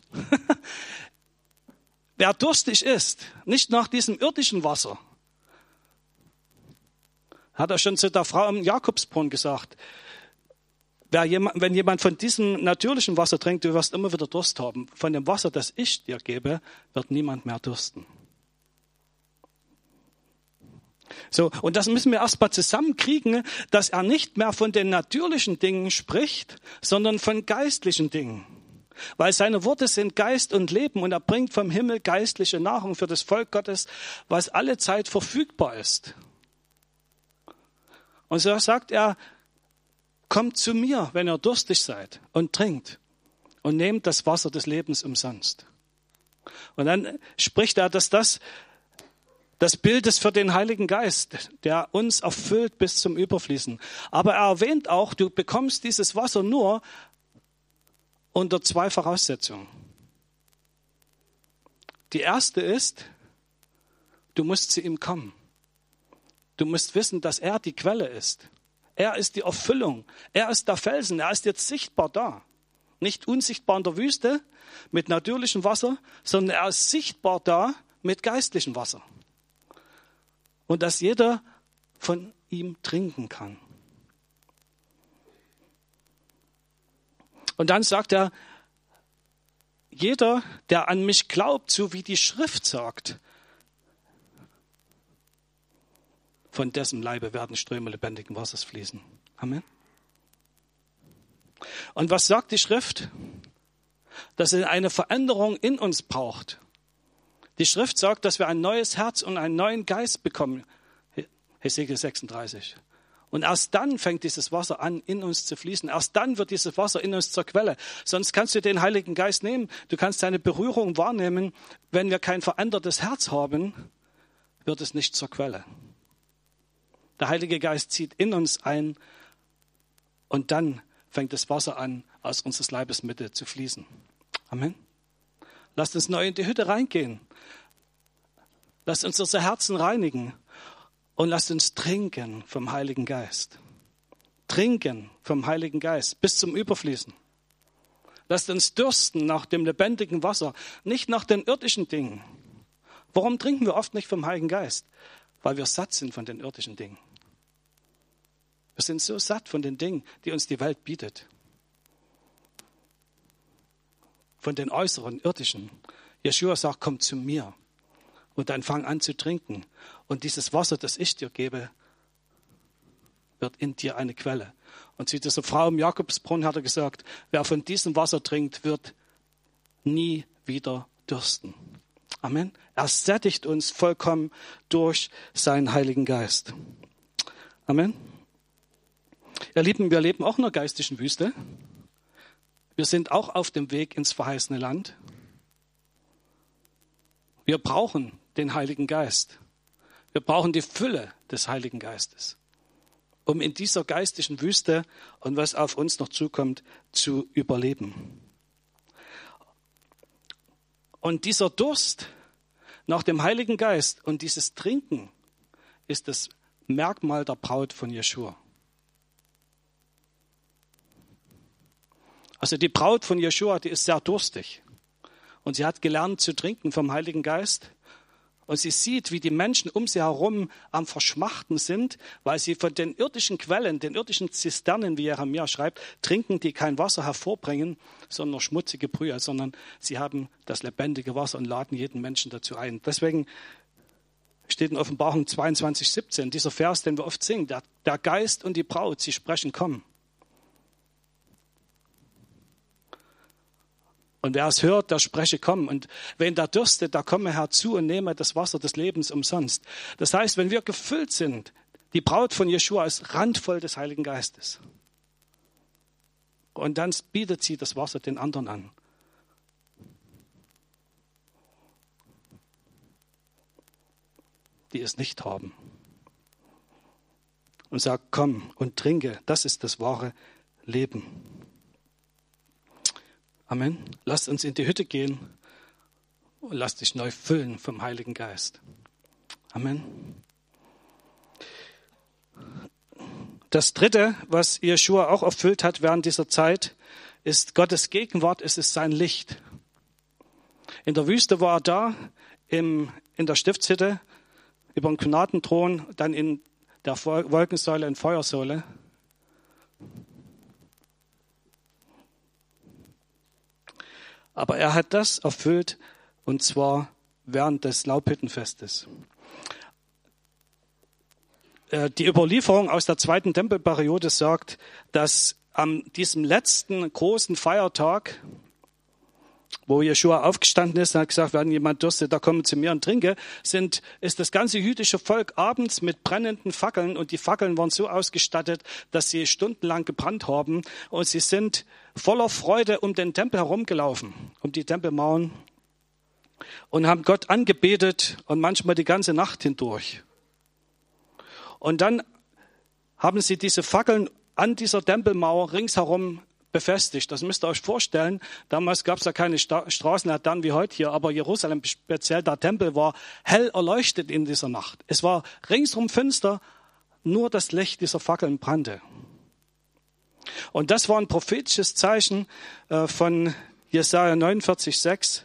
Wer durstig ist, nicht nach diesem irdischen Wasser, hat er schon zu der Frau am Jakobsbrunnen gesagt, wenn jemand von diesem natürlichen Wasser trinkt, du wirst immer wieder Durst haben. Von dem Wasser, das ich dir gebe, wird niemand mehr dursten. So, und das müssen wir erst mal zusammenkriegen, dass er nicht mehr von den natürlichen Dingen spricht, sondern von geistlichen Dingen. Weil seine Worte sind Geist und Leben und er bringt vom Himmel geistliche Nahrung für das Volk Gottes, was alle Zeit verfügbar ist. Und so sagt er, kommt zu mir, wenn ihr durstig seid und trinkt und nehmt das Wasser des Lebens umsonst. Und dann spricht er, dass das Bild ist für den Heiligen Geist, der uns erfüllt bis zum Überfließen. Aber er erwähnt auch, du bekommst dieses Wasser nur unter 2 Voraussetzungen. Die erste ist, du musst zu ihm kommen. Du musst wissen, dass er die Quelle ist. Er ist die Erfüllung. Er ist der Felsen. Er ist jetzt sichtbar da. Nicht unsichtbar in der Wüste mit natürlichem Wasser, sondern er ist sichtbar da mit geistlichem Wasser. Und dass jeder von ihm trinken kann. Und dann sagt er, jeder, der an mich glaubt, so wie die Schrift sagt, von dessen Leibe werden Ströme lebendigen Wassers fließen. Amen. Und was sagt die Schrift? Dass es eine Veränderung in uns braucht. Die Schrift sagt, dass wir ein neues Herz und einen neuen Geist bekommen. Hesekiel 36. Und erst dann fängt dieses Wasser an, in uns zu fließen. Erst dann wird dieses Wasser in uns zur Quelle. Sonst kannst du den Heiligen Geist nehmen. Du kannst seine Berührung wahrnehmen. Wenn wir kein verändertes Herz haben, wird es nicht zur Quelle. Der Heilige Geist zieht in uns ein und dann fängt das Wasser an, aus unseres Leibes Mitte zu fließen. Amen. Lasst uns neu in die Hütte reingehen. Lasst uns unsere Herzen reinigen und lasst uns trinken vom Heiligen Geist. Trinken vom Heiligen Geist bis zum Überfließen. Lasst uns dürsten nach dem lebendigen Wasser, nicht nach den irdischen Dingen. Warum trinken wir oft nicht vom Heiligen Geist? Weil wir satt sind von den irdischen Dingen. Wir sind so satt von den Dingen, die uns die Welt bietet. Von den äußeren, irdischen. Jeschua sagt, komm zu mir. Und dann fang an zu trinken. Und dieses Wasser, das ich dir gebe, wird in dir eine Quelle. Und zu dieser Frau im Jakobsbrunnen hat er gesagt, wer von diesem Wasser trinkt, wird nie wieder dürsten. Amen. Er sättigt uns vollkommen durch seinen Heiligen Geist. Amen. Ihr Lieben, wir leben auch in einer geistlichen Wüste. Wir sind auch auf dem Weg ins verheißene Land. Wir brauchen den Heiligen Geist. Wir brauchen die Fülle des Heiligen Geistes, um in dieser geistlichen Wüste und was auf uns noch zukommt, zu überleben. Und dieser Durst nach dem Heiligen Geist und dieses Trinken ist das Merkmal der Braut von Jeschua. Also die Braut von Jeschua, die ist sehr durstig. Und sie hat gelernt zu trinken vom Heiligen Geist. Und sie sieht, wie die Menschen um sie herum am Verschmachten sind, weil sie von den irdischen Quellen, den irdischen Zisternen, wie Jeremia schreibt, trinken, die kein Wasser hervorbringen, sondern nur schmutzige Brühe, sondern sie haben das lebendige Wasser und laden jeden Menschen dazu ein. Deswegen steht in Offenbarung 22,17, dieser Vers, den wir oft singen, der Geist und die Braut, sie sprechen, komm. Und wer es hört, der spreche, komm. Und wen da dürstet, da komme herzu und nehme das Wasser des Lebens umsonst. Das heißt, wenn wir gefüllt sind, die Braut von Jeschua ist randvoll des Heiligen Geistes. Und dann bietet sie das Wasser den anderen an. Die es nicht haben. Und sagt, komm und trinke, das ist das wahre Leben. Amen. Lasst uns in die Hütte gehen und lasst dich neu füllen vom Heiligen Geist. Amen. Das Dritte, was Jeschua auch erfüllt hat während dieser Zeit, ist Gottes Gegenwart, es ist sein Licht. In der Wüste war er da, in der Stiftshütte, über den Gnadenthron, dann in der Wolkensäule und Feuersäule. Aber er hat das erfüllt, und zwar während des Laubhüttenfestes. Die Überlieferung aus der zweiten Tempelperiode sagt, dass an diesem letzten großen Feiertag, wo Jeschua aufgestanden ist und hat gesagt, wenn jemand dürstet, da komme zu mir und trinke, ist das ganze jüdische Volk abends mit brennenden Fackeln, und die Fackeln waren so ausgestattet, dass sie stundenlang gebrannt haben, und sie sind voller Freude um den Tempel herumgelaufen, um die Tempelmauern, und haben Gott angebetet, und manchmal die ganze Nacht hindurch. Und dann haben sie diese Fackeln an dieser Tempelmauer ringsherum befestigt. Das müsst ihr euch vorstellen. Damals gab es ja keine Straßenlaternen wie heute hier, aber Jerusalem, speziell der Tempel, war hell erleuchtet in dieser Nacht. Es war ringsherum finster, nur das Licht dieser Fackeln brannte. Und das war ein prophetisches Zeichen von Jesaja 49,6,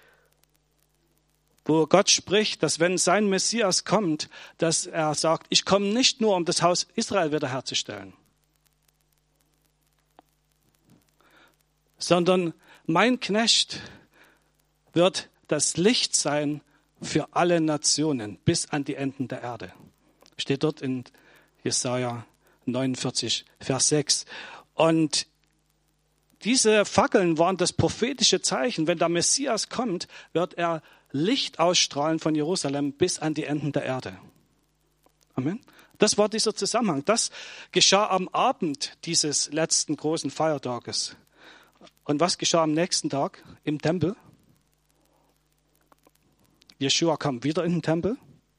wo Gott spricht, dass wenn sein Messias kommt, dass er sagt, ich komme nicht nur, um das Haus Israel wiederherzustellen, sondern mein Knecht wird das Licht sein für alle Nationen bis an die Enden der Erde. Steht dort in Jesaja 49, Vers 6. Und diese Fackeln waren das prophetische Zeichen. Wenn der Messias kommt, wird er Licht ausstrahlen von Jerusalem bis an die Enden der Erde. Amen. Das war dieser Zusammenhang. Das geschah am Abend dieses letzten großen Feiertages. Und was geschah am nächsten Tag im Tempel? Jeschua kam wieder in den Tempel.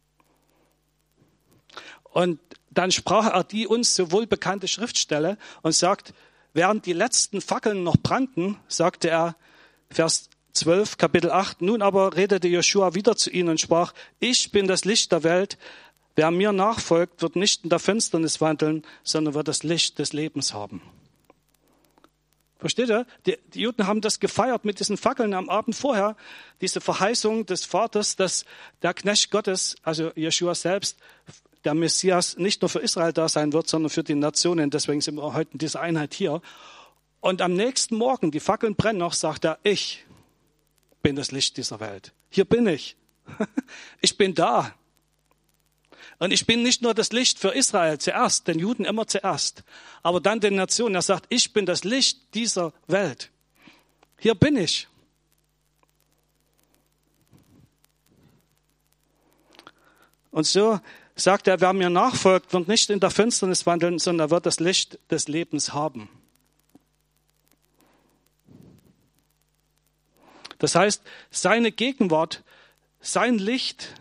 Und dann sprach er die uns so wohl bekannte Schriftstelle und sagt, während die letzten Fackeln noch brannten, sagte er, Vers 12, Kapitel 8, nun aber redete Jeschua wieder zu ihnen und sprach, ich bin das Licht der Welt, wer mir nachfolgt, wird nicht in der Finsternis wandeln, sondern wird das Licht des Lebens haben. Versteht ihr? Die Juden haben das gefeiert mit diesen Fackeln am Abend vorher, diese Verheißung des Vaters, dass der Knecht Gottes, also Jeschua selbst, der Messias, nicht nur für Israel da sein wird, sondern für die Nationen. Deswegen sind wir heute in dieser Einheit hier. Und am nächsten Morgen, die Fackeln brennen noch, sagt er, ich bin das Licht dieser Welt. Hier bin ich. Ich bin da. Und ich bin nicht nur das Licht für Israel zuerst, den Juden immer zuerst, aber dann den Nationen. Er sagt, ich bin das Licht dieser Welt. Hier bin ich. Und so sagt er, wer mir nachfolgt, wird nicht in der Finsternis wandeln, sondern er wird das Licht des Lebens haben. Das heißt, seine Gegenwart, sein Licht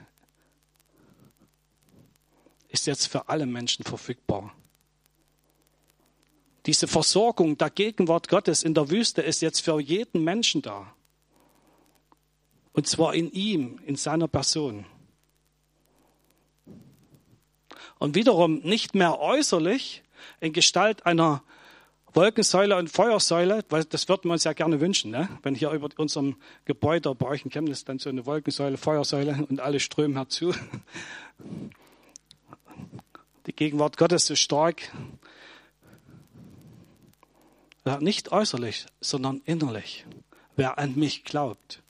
ist jetzt für alle Menschen verfügbar. Diese Versorgung der Gegenwart Gottes in der Wüste ist jetzt für jeden Menschen da. Und zwar in ihm, in seiner Person. Und wiederum nicht mehr äußerlich in Gestalt einer Wolkensäule und Feuersäule, weil das würden wir uns ja gerne wünschen, ne? Wenn hier über unserem Gebäude bei euch in Chemnitz dann so eine Wolkensäule, Feuersäule und alle strömen herzu. Die Gegenwart Gottes so stark. Ja, nicht äußerlich, sondern innerlich. Wer an mich glaubt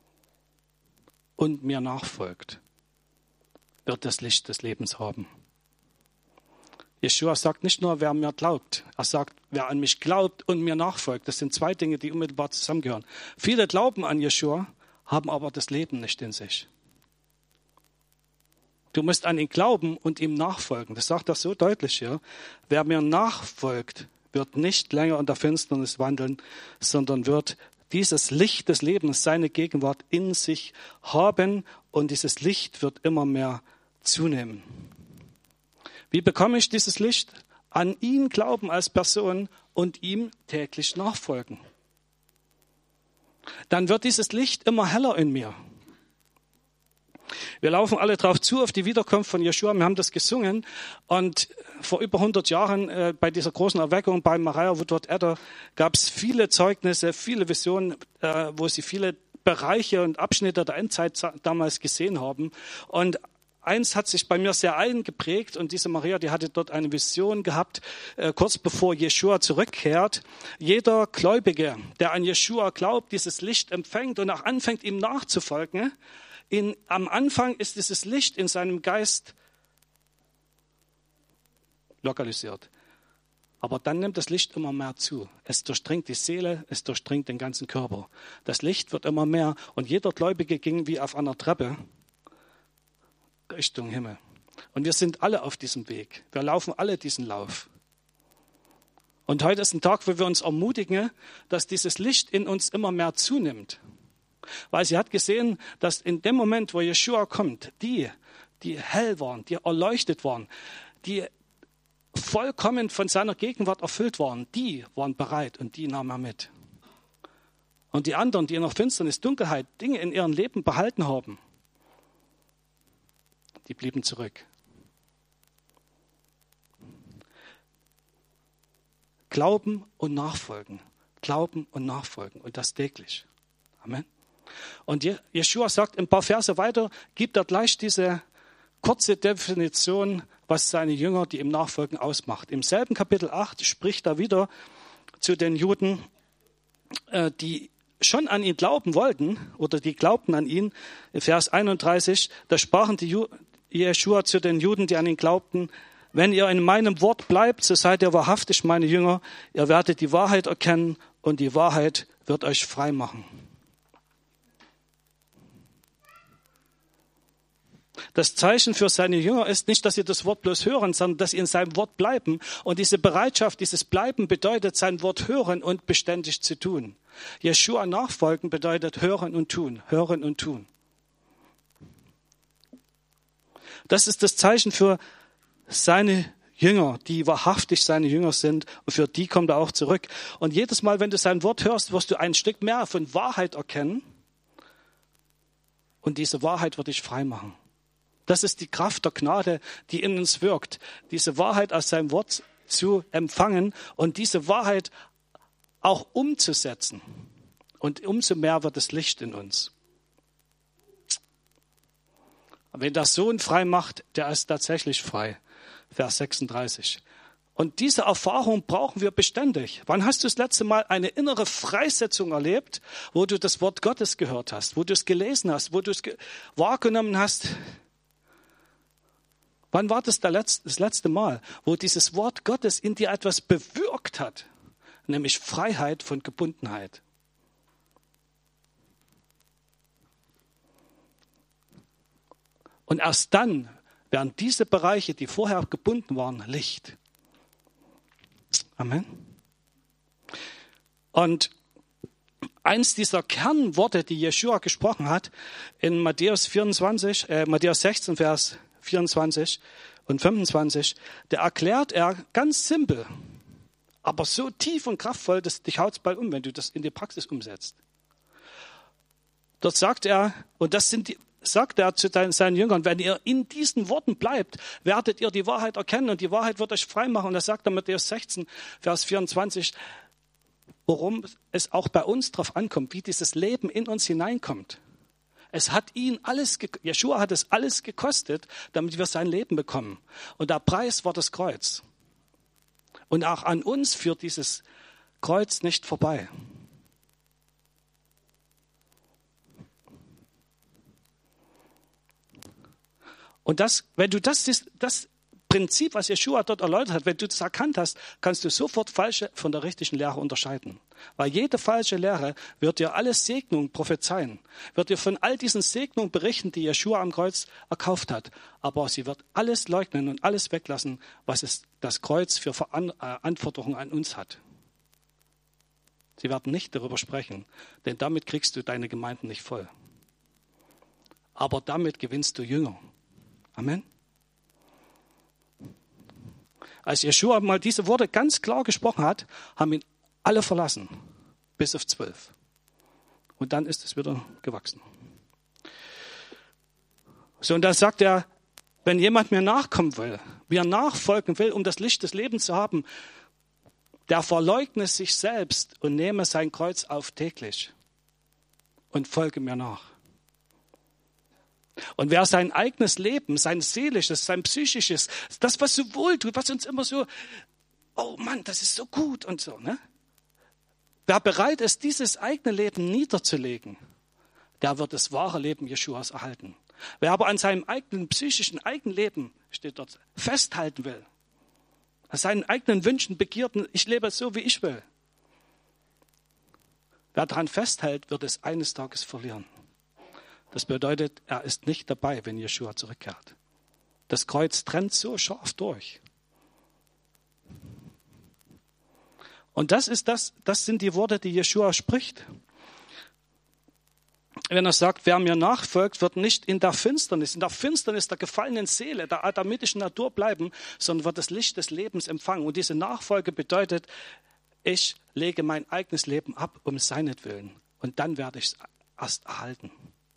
und mir nachfolgt, wird das Licht des Lebens haben. Jeschua sagt nicht nur, wer mir glaubt. Er sagt, wer an mich glaubt und mir nachfolgt. Das sind zwei Dinge, die unmittelbar zusammengehören. Viele glauben an Jeschua, haben aber das Leben nicht in sich. Du musst an ihn glauben und ihm nachfolgen. Das sagt er so deutlich hier. Wer mir nachfolgt, wird nicht länger in der Finsternis wandeln, sondern wird dieses Licht des Lebens, seine Gegenwart in sich haben. Und dieses Licht wird immer mehr zunehmen. Wie bekomme ich dieses Licht? An ihn glauben als Person und ihm täglich nachfolgen. Dann wird dieses Licht immer heller in mir. Wir laufen alle drauf zu, auf die Wiederkunft von Jeschua. Wir haben das gesungen. Und vor über 100 Jahren bei dieser großen Erweckung bei Maria Woodward Adder gab es viele Zeugnisse, viele Visionen, wo sie viele Bereiche und Abschnitte der Endzeit damals gesehen haben. Und eins hat sich bei mir sehr eingeprägt und diese Maria, die hatte dort eine Vision gehabt, kurz bevor Jeschua zurückkehrt. Jeder Gläubige, der an Jeschua glaubt, dieses Licht empfängt und auch anfängt, ihm nachzufolgen, am Anfang ist dieses Licht in seinem Geist lokalisiert. Aber dann nimmt das Licht immer mehr zu. Es durchdringt die Seele, es durchdringt den ganzen Körper. Das Licht wird immer mehr und jeder Gläubige ging wie auf einer Treppe Richtung Himmel. Und wir sind alle auf diesem Weg. Wir laufen alle diesen Lauf. Und heute ist ein Tag, wo wir uns ermutigen, dass dieses Licht in uns immer mehr zunimmt. Weil sie hat gesehen, dass in dem Moment, wo Jeschua kommt, die hell waren, die erleuchtet waren, die vollkommen von seiner Gegenwart erfüllt waren, die waren bereit und die nahm er mit. Und die anderen, die in der Finsternis, Dunkelheit, Dinge in ihrem Leben behalten haben, die blieben zurück. Glauben und nachfolgen. Glauben und nachfolgen. Und das täglich. Amen. Und Jeschua sagt ein paar Verse weiter, gibt er gleich diese kurze Definition, was seine Jünger, die ihm nachfolgen, ausmacht. Im selben Kapitel 8 spricht er wieder zu den Juden, die schon an ihn glauben wollten, oder die glaubten an ihn. Vers 31, da sprachen Jeschua zu den Juden, die an ihn glaubten, wenn ihr in meinem Wort bleibt, so seid ihr wahrhaftig meine Jünger, ihr werdet die Wahrheit erkennen und die Wahrheit wird euch frei machen. Das Zeichen für seine Jünger ist nicht, dass sie das Wort bloß hören, sondern dass sie in seinem Wort bleiben. Und diese Bereitschaft, dieses Bleiben bedeutet, sein Wort hören und beständig zu tun. Jeschua nachfolgen bedeutet hören und tun, hören und tun. Das ist das Zeichen für seine Jünger, die wahrhaftig seine Jünger sind. Und für die kommt er auch zurück. Und jedes Mal, wenn du sein Wort hörst, wirst du ein Stück mehr von Wahrheit erkennen. Und diese Wahrheit wird dich frei machen. Das ist die Kraft der Gnade, die in uns wirkt. Diese Wahrheit aus seinem Wort zu empfangen und diese Wahrheit auch umzusetzen. Und umso mehr wird das Licht in uns. Wenn der Sohn frei macht, der ist tatsächlich frei. Vers 36. Und diese Erfahrung brauchen wir beständig. Wann hast du das letzte Mal eine innere Freisetzung erlebt, wo du das Wort Gottes gehört hast, wo du es gelesen hast, wo du es wahrgenommen hast? Wann war das das letzte Mal, wo dieses Wort Gottes in dir etwas bewirkt hat? Nämlich Freiheit von Gebundenheit. Und erst dann werden diese Bereiche, die vorher gebunden waren, Licht. Amen. Und eins dieser Kernworte, die Jeschua gesprochen hat, in Matthäus 16, Vers 24 und 25, da erklärt er ganz simpel, aber so tief und kraftvoll, dass dich haut's bald um, wenn du das in die Praxis umsetzt. Dort sagt er, und sagt er zu seinen Jüngern, wenn ihr in diesen Worten bleibt, werdet ihr die Wahrheit erkennen und die Wahrheit wird euch frei machen. Und das sagt er Matthäus 16, Vers 24, worum es auch bei uns drauf ankommt, wie dieses Leben in uns hineinkommt. Jeschua hat es alles gekostet, damit wir sein Leben bekommen. Und der Preis war das Kreuz. Und auch an uns führt dieses Kreuz nicht vorbei. Und wenn du das Prinzip, was Jeschua dort erläutert hat, wenn du das erkannt hast, kannst du sofort falsche von der richtigen Lehre unterscheiden. Weil jede falsche Lehre wird dir alle Segnungen prophezeien, wird dir von all diesen Segnungen berichten, die Jeschua am Kreuz erkauft hat. Aber sie wird alles leugnen und alles weglassen, was das Kreuz für Verantwortung an uns hat. Sie werden nicht darüber sprechen, denn damit kriegst du deine Gemeinden nicht voll. Aber damit gewinnst du Jünger. Amen. Als Jeschua mal diese Worte ganz klar gesprochen hat, haben ihn alle verlassen, bis auf 12. Und dann ist es wieder gewachsen. So, und dann sagt er, wenn jemand mir nachkommen will, mir nachfolgen will, um das Licht des Lebens zu haben, der verleugne sich selbst und nehme sein Kreuz auf täglich und folge mir nach. Und wer sein eigenes Leben, sein seelisches, sein psychisches, das, was so wohl tut, was uns immer so, oh Mann, das ist so gut und so, ne? Wer bereit ist, dieses eigene Leben niederzulegen, der wird das wahre Leben Jeschuas erhalten. Wer aber an seinem eigenen psychischen Eigenleben, steht dort, festhalten will, an seinen eigenen Wünschen, Begierden, ich lebe so, wie ich will. Wer daran festhält, wird es eines Tages verlieren. Das bedeutet, er ist nicht dabei, wenn Jeschua zurückkehrt. Das Kreuz trennt so scharf durch. Und das sind die Worte, die Jeschua spricht. Wenn er sagt, wer mir nachfolgt, wird nicht in der Finsternis der gefallenen Seele, der adamitischen Natur bleiben, sondern wird das Licht des Lebens empfangen. Und diese Nachfolge bedeutet, ich lege mein eigenes Leben ab um seinetwillen. Und dann werde ich es erst erhalten.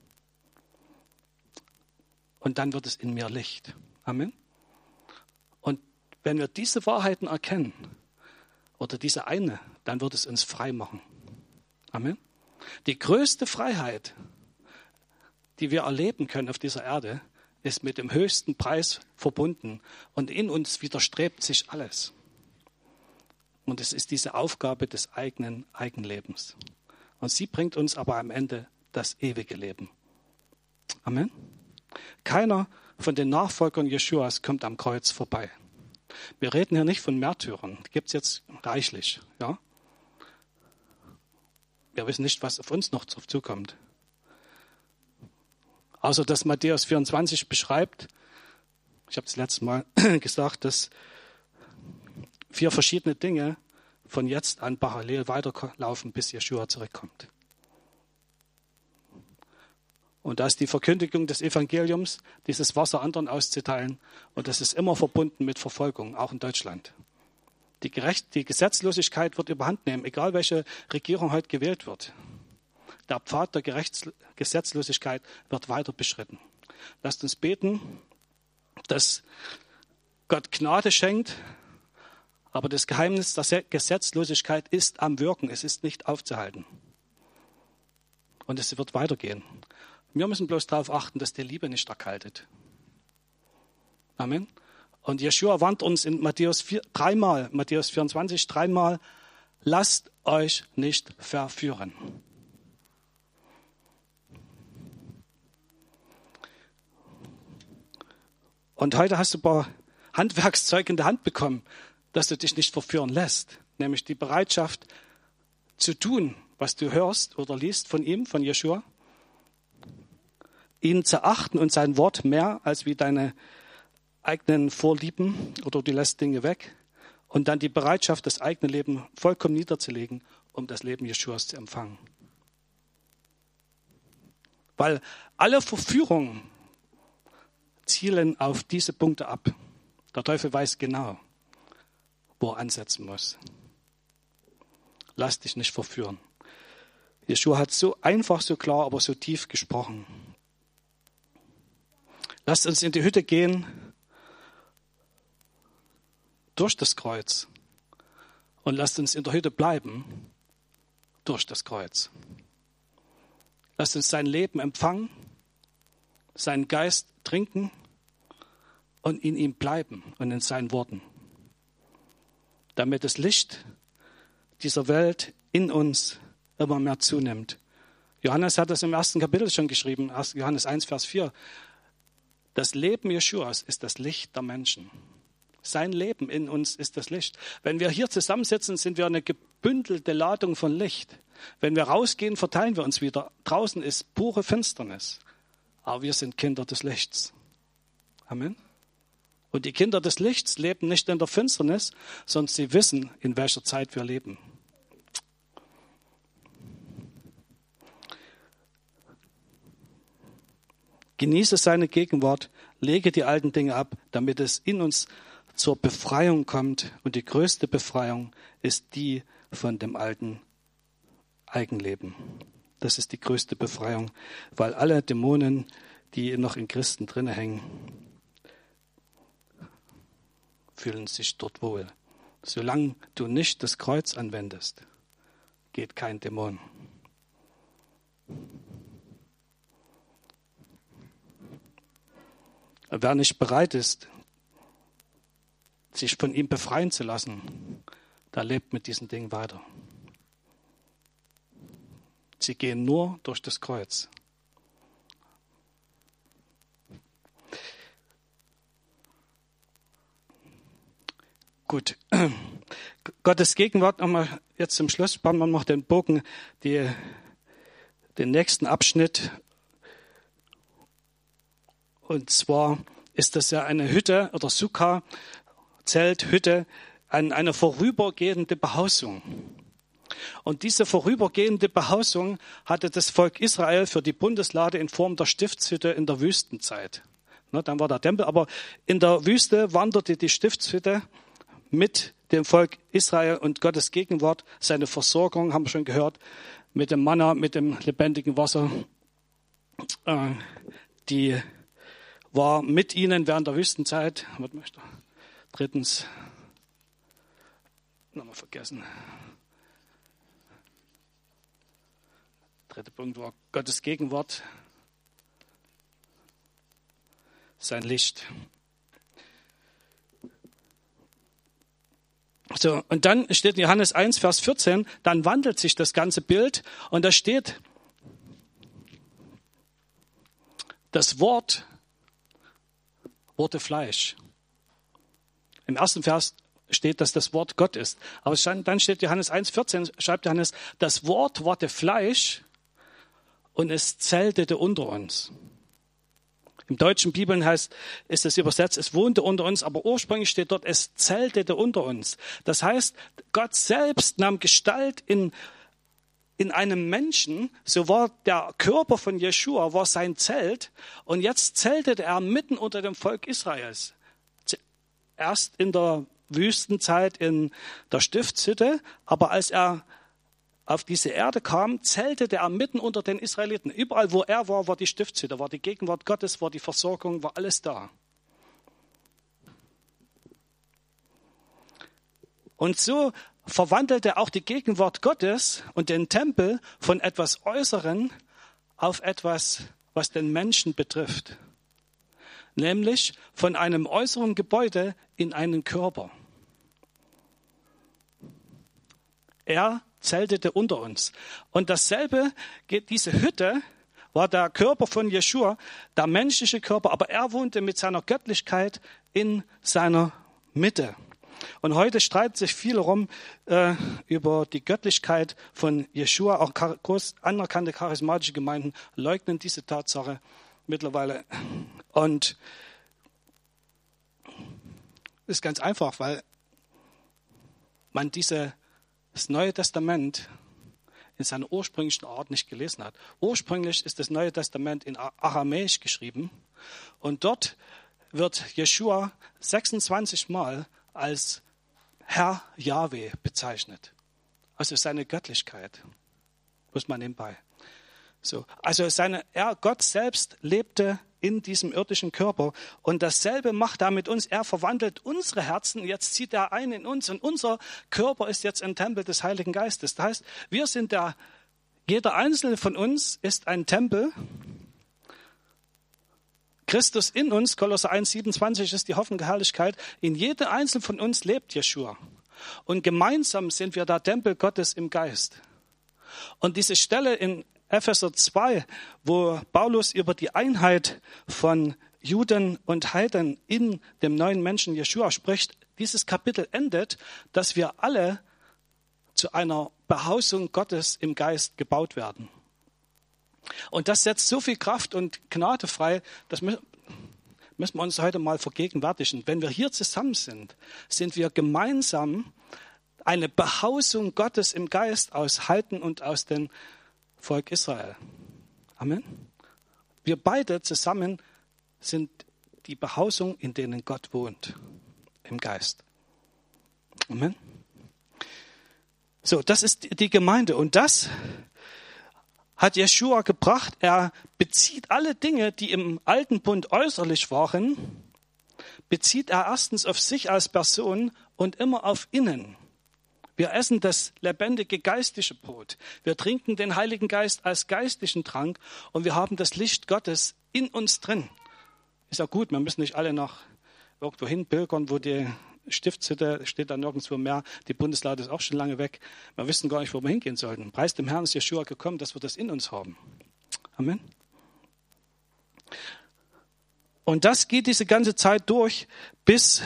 Und dann wird es in mir Licht. Amen. Und wenn wir diese Wahrheiten erkennen, oder diese eine, dann wird es uns frei machen. Amen. Die größte Freiheit, die wir erleben können auf dieser Erde, ist mit dem höchsten Preis verbunden. Und in uns widerstrebt sich alles. Und es ist diese Aufgabe des eigenen Eigenlebens. Und sie bringt uns aber am Ende das ewige Leben. Amen. Keiner von den Nachfolgern Jeschuas kommt am Kreuz vorbei. Wir reden hier nicht von Märtyrern. Die gibt es jetzt reichlich. Ja? Wir wissen nicht, was auf uns noch zukommt. Außer dass Matthäus 24 beschreibt, ich habe das letzte Mal gesagt, dass 4 verschiedene Dinge von jetzt an parallel weiterlaufen, bis Jeschua zurückkommt. Und da ist die Verkündigung des Evangeliums, dieses Wasser anderen auszuteilen. Und das ist immer verbunden mit Verfolgung, auch in Deutschland. Die Gesetzlosigkeit wird überhand nehmen, egal welche Regierung heute gewählt wird. Der Pfad der Gesetzlosigkeit wird weiter beschritten. Lasst uns beten, dass Gott Gnade schenkt, aber das Geheimnis der Gesetzlosigkeit ist am Wirken, es ist nicht aufzuhalten. Und es wird weitergehen. Wir müssen bloß darauf achten, dass die Liebe nicht erkaltet. Amen. Und Jeschua warnt uns in Matthäus 24 dreimal, lasst euch nicht verführen. Und heute hast du ein paar Handwerkszeug in der Hand bekommen, dass du dich nicht verführen lässt. Nämlich die Bereitschaft zu tun, was du hörst oder liest von ihm, von Jeschua. Ihn zu achten und sein Wort mehr als wie deine eigenen Vorlieben oder du lässt Dinge weg. Und dann die Bereitschaft, das eigene Leben vollkommen niederzulegen, um das Leben Jeschuas zu empfangen. Weil alle Verführungen zielen auf diese Punkte ab. Der Teufel weiß genau, wo er ansetzen muss. Lass dich nicht verführen. Jeschua hat so einfach, so klar, aber so tief gesprochen. Lasst uns in die Hütte gehen durch das Kreuz und lasst uns in der Hütte bleiben durch das Kreuz. Lasst uns sein Leben empfangen, seinen Geist trinken und in ihm bleiben und in seinen Worten, damit das Licht dieser Welt in uns immer mehr zunimmt. Johannes hat das im 1. Kapitel schon geschrieben, Johannes 1, Vers 4. Das Leben Jeschuas ist das Licht der Menschen. Sein Leben in uns ist das Licht. Wenn wir hier zusammensitzen, sind wir eine gebündelte Ladung von Licht. Wenn wir rausgehen, verteilen wir uns wieder. Draußen ist pure Finsternis. Aber wir sind Kinder des Lichts. Amen. Und die Kinder des Lichts leben nicht in der Finsternis, sondern sie wissen, in welcher Zeit wir leben. Genieße seine Gegenwart, lege die alten Dinge ab, damit es in uns zur Befreiung kommt. Und die größte Befreiung ist die von dem alten Eigenleben. Das ist die größte Befreiung, weil alle Dämonen, die noch in Christen drin hängen, fühlen sich dort wohl. Solange du nicht das Kreuz anwendest, geht kein Dämon. Wer nicht bereit ist, sich von ihm befreien zu lassen, der lebt mit diesen Dingen weiter. Sie gehen nur durch das Kreuz. Gut, Gottes Gegenwart, nochmal jetzt zum Schluss, spannen wir noch den Bogen, den nächsten Abschnitt. Und zwar ist das ja eine Hütte oder Sukkah, Zelt, Hütte, eine vorübergehende Behausung. Und diese vorübergehende Behausung hatte das Volk Israel für die Bundeslade in Form der Stiftshütte in der Wüstenzeit. Dann war der Tempel, aber in der Wüste wanderte die Stiftshütte mit dem Volk Israel und Gottes Gegenwart, seine Versorgung, haben wir schon gehört, mit dem Manna, mit dem lebendigen Wasser, die war mit ihnen während der Wüstenzeit. Drittens, nochmal vergessen. Dritter Punkt war Gottes Gegenwart, sein Licht. So, und dann steht in Johannes 1, Vers 14, dann wandelt sich das ganze Bild und da steht, das Wort wurde Fleisch. Im ersten Vers steht, dass das Wort Gott ist. Aber dann steht Johannes 1,14, schreibt Johannes, das Wort wurde Fleisch und es zeltete unter uns. Im deutschen Bibeln ist es übersetzt, es wohnte unter uns, aber ursprünglich steht dort, es zeltete unter uns. Das heißt, Gott selbst nahm Gestalt in einem Menschen, so war der Körper von Jeschua, war sein Zelt und jetzt zeltete er mitten unter dem Volk Israels. Erst in der Wüstenzeit in der Stiftshütte, aber als er auf diese Erde kam, zeltete er mitten unter den Israeliten. Überall, wo er war, war die Stiftshütte, war die Gegenwart Gottes, war die Versorgung, war alles da. Und so verwandelte auch die Gegenwart Gottes und den Tempel von etwas Äußeren auf etwas, was den Menschen betrifft. Nämlich von einem äußeren Gebäude in einen Körper. Er zeltete unter uns. Und dasselbe geht diese Hütte war der Körper von Jeschua, der menschliche Körper, aber er wohnte mit seiner Göttlichkeit in seiner Mitte. Und heute streiten sich viele rum über die Göttlichkeit von Jeschua. Auch groß anerkannte charismatische Gemeinden leugnen diese Tatsache mittlerweile. Und das ist ganz einfach, weil man das Neue Testament in seiner ursprünglichen Art nicht gelesen hat. Ursprünglich ist das Neue Testament in Aramäisch geschrieben und dort wird Jeschua 26 Mal als Herr Jahwe bezeichnet. Also seine Göttlichkeit, muss man nebenbei. So, also Gott selbst lebte in diesem irdischen Körper und dasselbe macht er mit uns. Er verwandelt unsere Herzen, jetzt zieht er ein in uns und unser Körper ist jetzt ein Tempel des Heiligen Geistes. Das heißt, jeder einzelne von uns ist ein Tempel. Christus in uns, Kolosser 1,27 ist die Hoffnung der Herrlichkeit. In jedem Einzelnen von uns lebt Jeschua. Und gemeinsam sind wir der Tempel Gottes im Geist. Und diese Stelle in Epheser 2, wo Paulus über die Einheit von Juden und Heiden in dem neuen Menschen Jeschua spricht, dieses Kapitel endet, dass wir alle zu einer Behausung Gottes im Geist gebaut werden. Und das setzt so viel Kraft und Gnade frei, das müssen wir uns heute mal vergegenwärtigen. Wenn wir hier zusammen sind, sind wir gemeinsam eine Behausung Gottes im Geist aus Heiden und aus dem Volk Israel. Amen. Wir beide zusammen sind die Behausung, in denen Gott wohnt, im Geist. Amen. So, das ist die Gemeinde und das hat Jeschua gebracht. Er bezieht alle Dinge, die im alten Bund äußerlich waren, bezieht er erstens auf sich als Person und immer auf innen. Wir essen das lebendige geistliche Brot. Wir trinken den Heiligen Geist als geistlichen Trank und wir haben das Licht Gottes in uns drin. Ist ja gut, wir müssen nicht alle nach irgendwo hin pilgern, wo die Stiftshütte steht da nirgendwo mehr. Die Bundeslade ist auch schon lange weg. Wir wissen gar nicht, wo wir hingehen sollten. Preis dem Herrn ist Jeschua gekommen, dass wir das in uns haben. Amen. Und das geht diese ganze Zeit durch, bis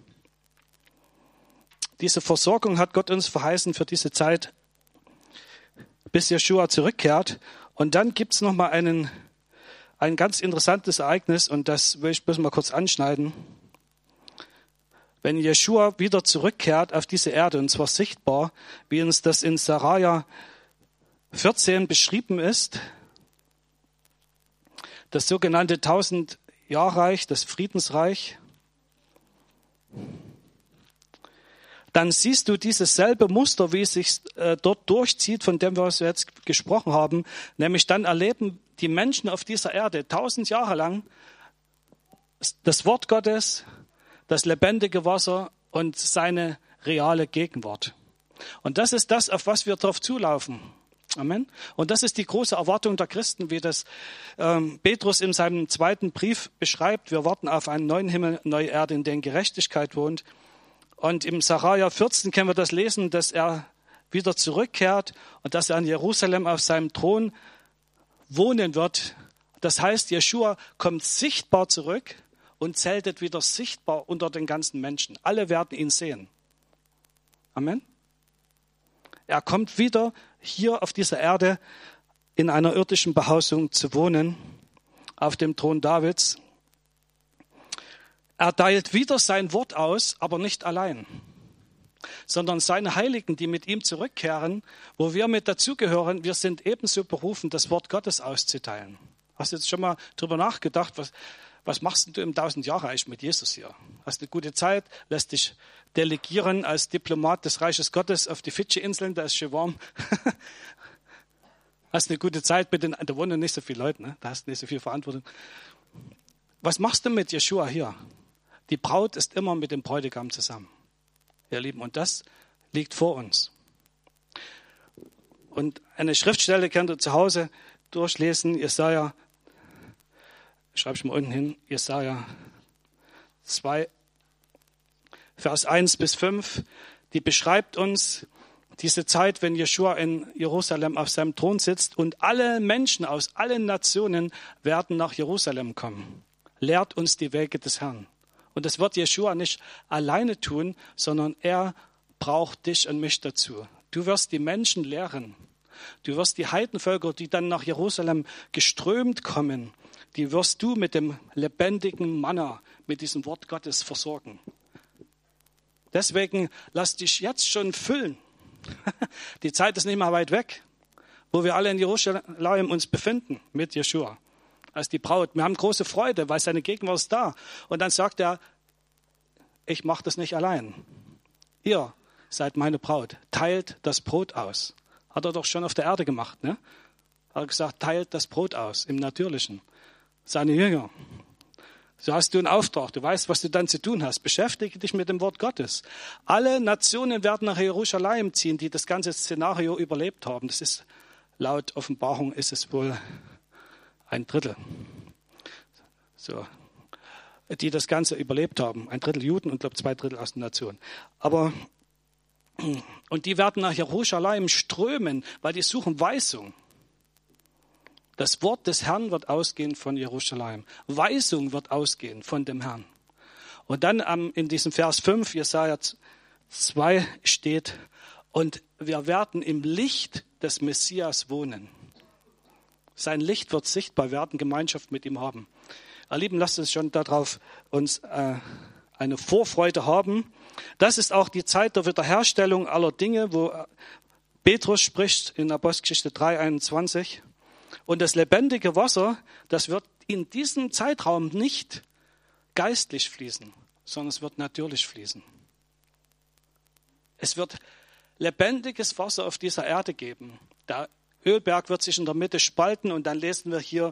diese Versorgung hat Gott uns verheißen für diese Zeit, bis Jeschua zurückkehrt. Und dann gibt es nochmal ein ganz interessantes Ereignis und das will ich bloß mal kurz anschneiden. Wenn Jeschua wieder zurückkehrt auf diese Erde, und zwar sichtbar, wie uns das in Sacharja 14 beschrieben ist, das sogenannte 1000-Jahr-Reich, das Friedensreich, dann siehst du dieses selbe Muster, wie es sich dort durchzieht, von dem wir jetzt gesprochen haben. Nämlich dann erleben die Menschen auf dieser Erde 1000 Jahre lang das Wort Gottes, das lebendige Wasser und seine reale Gegenwart. Und das ist das, auf was wir drauf zulaufen. Amen. Und das ist die große Erwartung der Christen, wie das Petrus in seinem zweiten Brief beschreibt. Wir warten auf einen neuen Himmel, neue Erde, in denen Gerechtigkeit wohnt. Und im Sacharja 14 können wir das lesen, dass er wieder zurückkehrt und dass er in Jerusalem auf seinem Thron wohnen wird. Das heißt, Jeschua kommt sichtbar zurück und zeltet wieder sichtbar unter den ganzen Menschen. Alle werden ihn sehen. Amen. Er kommt wieder hier auf dieser Erde in einer irdischen Behausung zu wohnen, auf dem Thron Davids. Er teilt wieder sein Wort aus, aber nicht allein, sondern seine Heiligen, die mit ihm zurückkehren, wo wir mit dazugehören, wir sind ebenso berufen, das Wort Gottes auszuteilen. Hast du jetzt schon mal drüber nachgedacht, was machst du im 1000-Jahre-Reich mit Jesus hier? Hast eine gute Zeit, lässt dich delegieren als Diplomat des Reiches Gottes auf die Fidschi-Inseln, da ist schön warm. Hast eine gute Zeit, da wohnen nicht so viele Leute, ne? Da hast du nicht so viel Verantwortung. Was machst du mit Jeschua hier? Die Braut ist immer mit dem Bräutigam zusammen, ihr Lieben, und das liegt vor uns. Und eine Schriftstelle könnt ihr zu Hause durchlesen, Jesaja, schreibe ich mal unten hin, Jesaja 2, Vers 1 bis 5, die beschreibt uns diese Zeit, wenn Jeschua in Jerusalem auf seinem Thron sitzt und alle Menschen aus allen Nationen werden nach Jerusalem kommen. Lehrt uns die Wege des Herrn. Und das wird Jeschua nicht alleine tun, sondern er braucht dich und mich dazu. Du wirst die Menschen lehren. Du wirst die Heidenvölker, die dann nach Jerusalem geströmt kommen, die wirst du mit dem lebendigen Manna, mit diesem Wort Gottes versorgen. Deswegen lass dich jetzt schon füllen. Die Zeit ist nicht mehr weit weg, wo wir alle in Jerusalem uns befinden mit Jeschua als die Braut. Wir haben große Freude, weil seine Gegenwart ist da. Und dann sagt er, ich mache das nicht allein. Ihr seid meine Braut, teilt das Brot aus. Hat er doch schon auf der Erde gemacht, ne? Hat er gesagt, teilt das Brot aus im Natürlichen. Seine Jünger. So hast du einen Auftrag, du weißt, was du dann zu tun hast. Beschäftige dich mit dem Wort Gottes. Alle Nationen werden nach Jerusalem ziehen, die das ganze Szenario überlebt haben. Das ist, laut Offenbarung ist es wohl 1/3. So, die das Ganze überlebt haben. 1/3 Juden und, glaube ich, 2/3 aus den Nationen. Und die werden nach Jerusalem strömen, weil die suchen Weisung. Das Wort des Herrn wird ausgehen von Jerusalem. Weisung wird ausgehen von dem Herrn. Und dann in diesem Vers 5, Jesaja 2 steht, und wir werden im Licht des Messias wohnen. Sein Licht wird sichtbar werden, Gemeinschaft mit ihm haben. Ihr Lieben, lasst uns schon darauf uns eine Vorfreude haben. Das ist auch die Zeit der Wiederherstellung aller Dinge, wo Petrus spricht in Apostelgeschichte 3,21. Und das lebendige Wasser, das wird in diesem Zeitraum nicht geistlich fließen, sondern es wird natürlich fließen. Es wird lebendiges Wasser auf dieser Erde geben. Der Ölberg wird sich in der Mitte spalten und dann lesen wir hier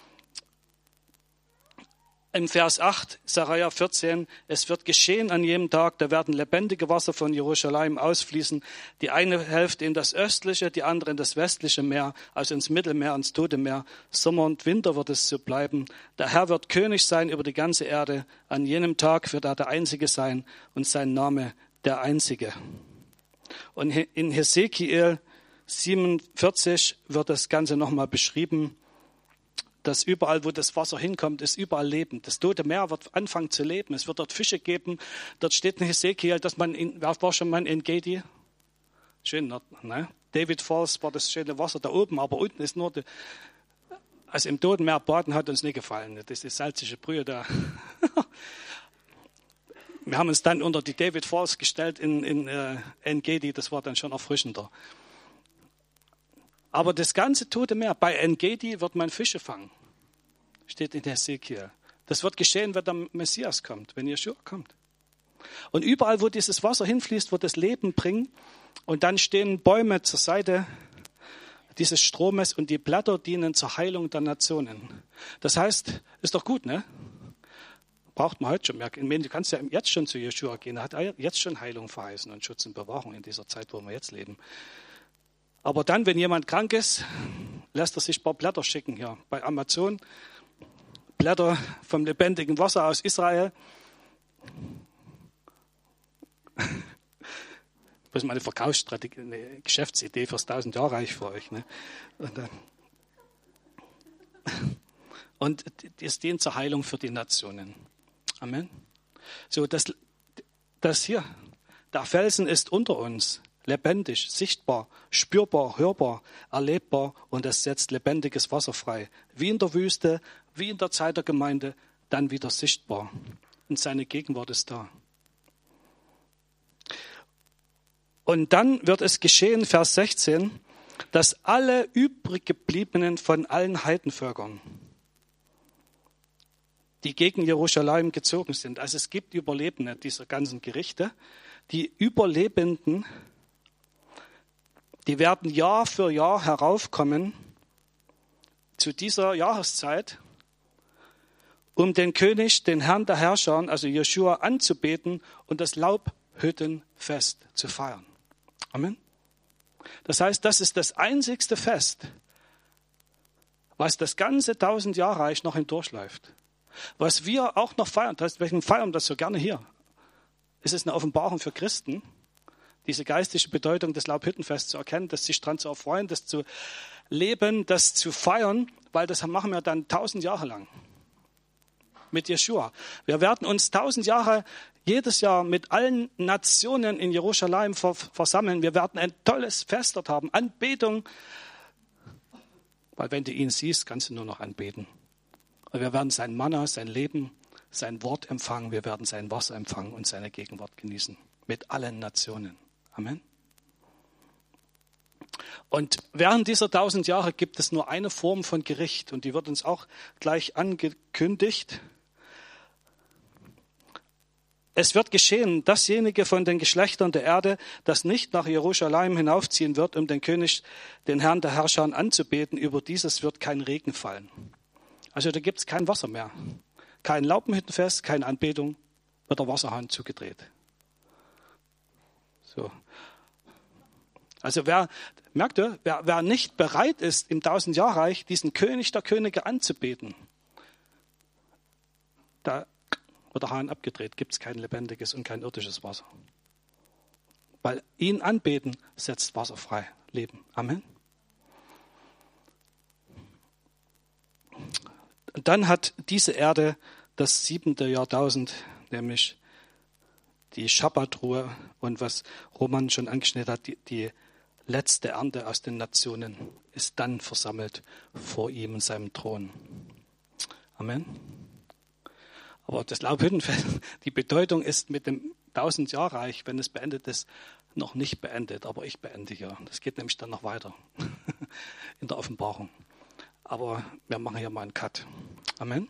im Vers 8, Sacharja 14, es wird geschehen an jedem Tag, da werden lebendige Wasser von Jerusalem ausfließen, die eine Hälfte in das östliche, die andere in das westliche Meer, also ins Mittelmeer, ins Tote Meer. Sommer und Winter wird es so bleiben. Der Herr wird König sein über die ganze Erde. An jenem Tag wird er der Einzige sein und sein Name der Einzige. Und in Hesekiel 47 wird das Ganze nochmal beschrieben, dass überall, wo das Wasser hinkommt, ist überall Leben. Das Tote Meer wird anfangen zu leben. Es wird dort Fische geben. Dort steht in Hesekiel, dass wer war schon mal in En-Gedi? Schön, ne? David Falls war das schöne Wasser da oben, aber unten ist nur, also im Toten Meer baden hat uns nicht gefallen. Das ist salzige Brühe da. Wir haben uns dann unter die David Falls gestellt in En-Gedi. Das war dann schon erfrischender. Aber das ganze Tote Meer, bei En-Gedi wird man Fische fangen, steht in Hesekiel. Das wird geschehen, wenn der Messias kommt, wenn Jeschua kommt. Und überall, wo dieses Wasser hinfließt, wird es Leben bringen. Und dann stehen Bäume zur Seite dieses Stromes und die Blätter dienen zur Heilung der Nationen. Das heißt, ist doch gut, ne? Braucht man heute schon mehr. Du kannst ja jetzt schon zu Jeschua gehen. Er hat jetzt schon Heilung verheißen und Schutz und Bewahrung in dieser Zeit, wo wir jetzt leben. Aber dann, wenn jemand krank ist, lässt er sich ein paar Blätter schicken hier bei Amazon. Blätter vom lebendigen Wasser aus Israel. Das ist meine Verkaufsstrategie, eine Geschäftsidee fürs 1000-Jahr-Reich für euch. Ne? Und das dient zur Heilung für die Nationen. Amen. So, das hier, der Felsen ist unter uns. Lebendig, sichtbar, spürbar, hörbar, erlebbar und es setzt lebendiges Wasser frei. Wie in der Wüste, wie in der Zeit der Gemeinde, dann wieder sichtbar. Und seine Gegenwart ist da. Und dann wird es geschehen, Vers 16, dass alle übriggebliebenen von allen Heidenvölkern, die gegen Jerusalem gezogen sind, also es gibt Überlebende dieser ganzen Gerichte, die Überlebenden, die werden Jahr für Jahr heraufkommen zu dieser Jahreszeit, um den König, den Herrn der Herrscher, also Jeschua, anzubeten und das Laubhüttenfest zu feiern. Amen. Das heißt, das ist das einzigste Fest, was das ganze 1000-Jahr-Reich noch hindurchläuft. Was wir auch noch feiern, das heißt, wir feiern das so gerne hier. Es ist eine Offenbarung für Christen, diese geistige Bedeutung des Laubhüttenfests zu erkennen, das sich daran zu erfreuen, das zu leben, das zu feiern, weil das machen wir dann 1000 Jahre lang mit Jeschua. Wir werden uns 1000 Jahre jedes Jahr mit allen Nationen in Jerusalem versammeln. Wir werden ein tolles Fest dort haben, Anbetung, weil wenn du ihn siehst, kannst du nur noch anbeten. Und wir werden sein Manna, sein Leben, sein Wort empfangen, wir werden sein Wasser empfangen und seine Gegenwart genießen. Mit allen Nationen. Amen. Und während dieser 1000 Jahre gibt es nur eine Form von Gericht und die wird uns auch gleich angekündigt. Es wird geschehen, dasjenige von den Geschlechtern der Erde, das nicht nach Jerusalem hinaufziehen wird, um den König, den Herrn der Herrscher anzubeten, über dieses wird kein Regen fallen. Also da gibt es kein Wasser mehr. Kein Laubhüttenfest, keine Anbetung, wird der Wasserhahn zugedreht. So. Also wer nicht bereit ist, im 1000-Jahr-Reich diesen König der Könige anzubeten, da wird der Hahn abgedreht, gibt es kein lebendiges und kein irdisches Wasser. Weil ihn anbeten setzt Wasser frei, Leben. Amen. Und dann hat diese Erde das 7. Jahrtausend, nämlich die Schabbatruhe und was Roman schon angeschnitten hat, die letzte Ernte aus den Nationen ist dann versammelt vor ihm und seinem Thron. Amen. Aber das Laubhüttenfest, die Bedeutung ist mit dem 1000-Jahr-Reich, wenn es beendet ist, noch nicht beendet. Aber ich beende ja. Das geht nämlich dann noch weiter in der Offenbarung. Aber wir machen hier mal einen Cut. Amen.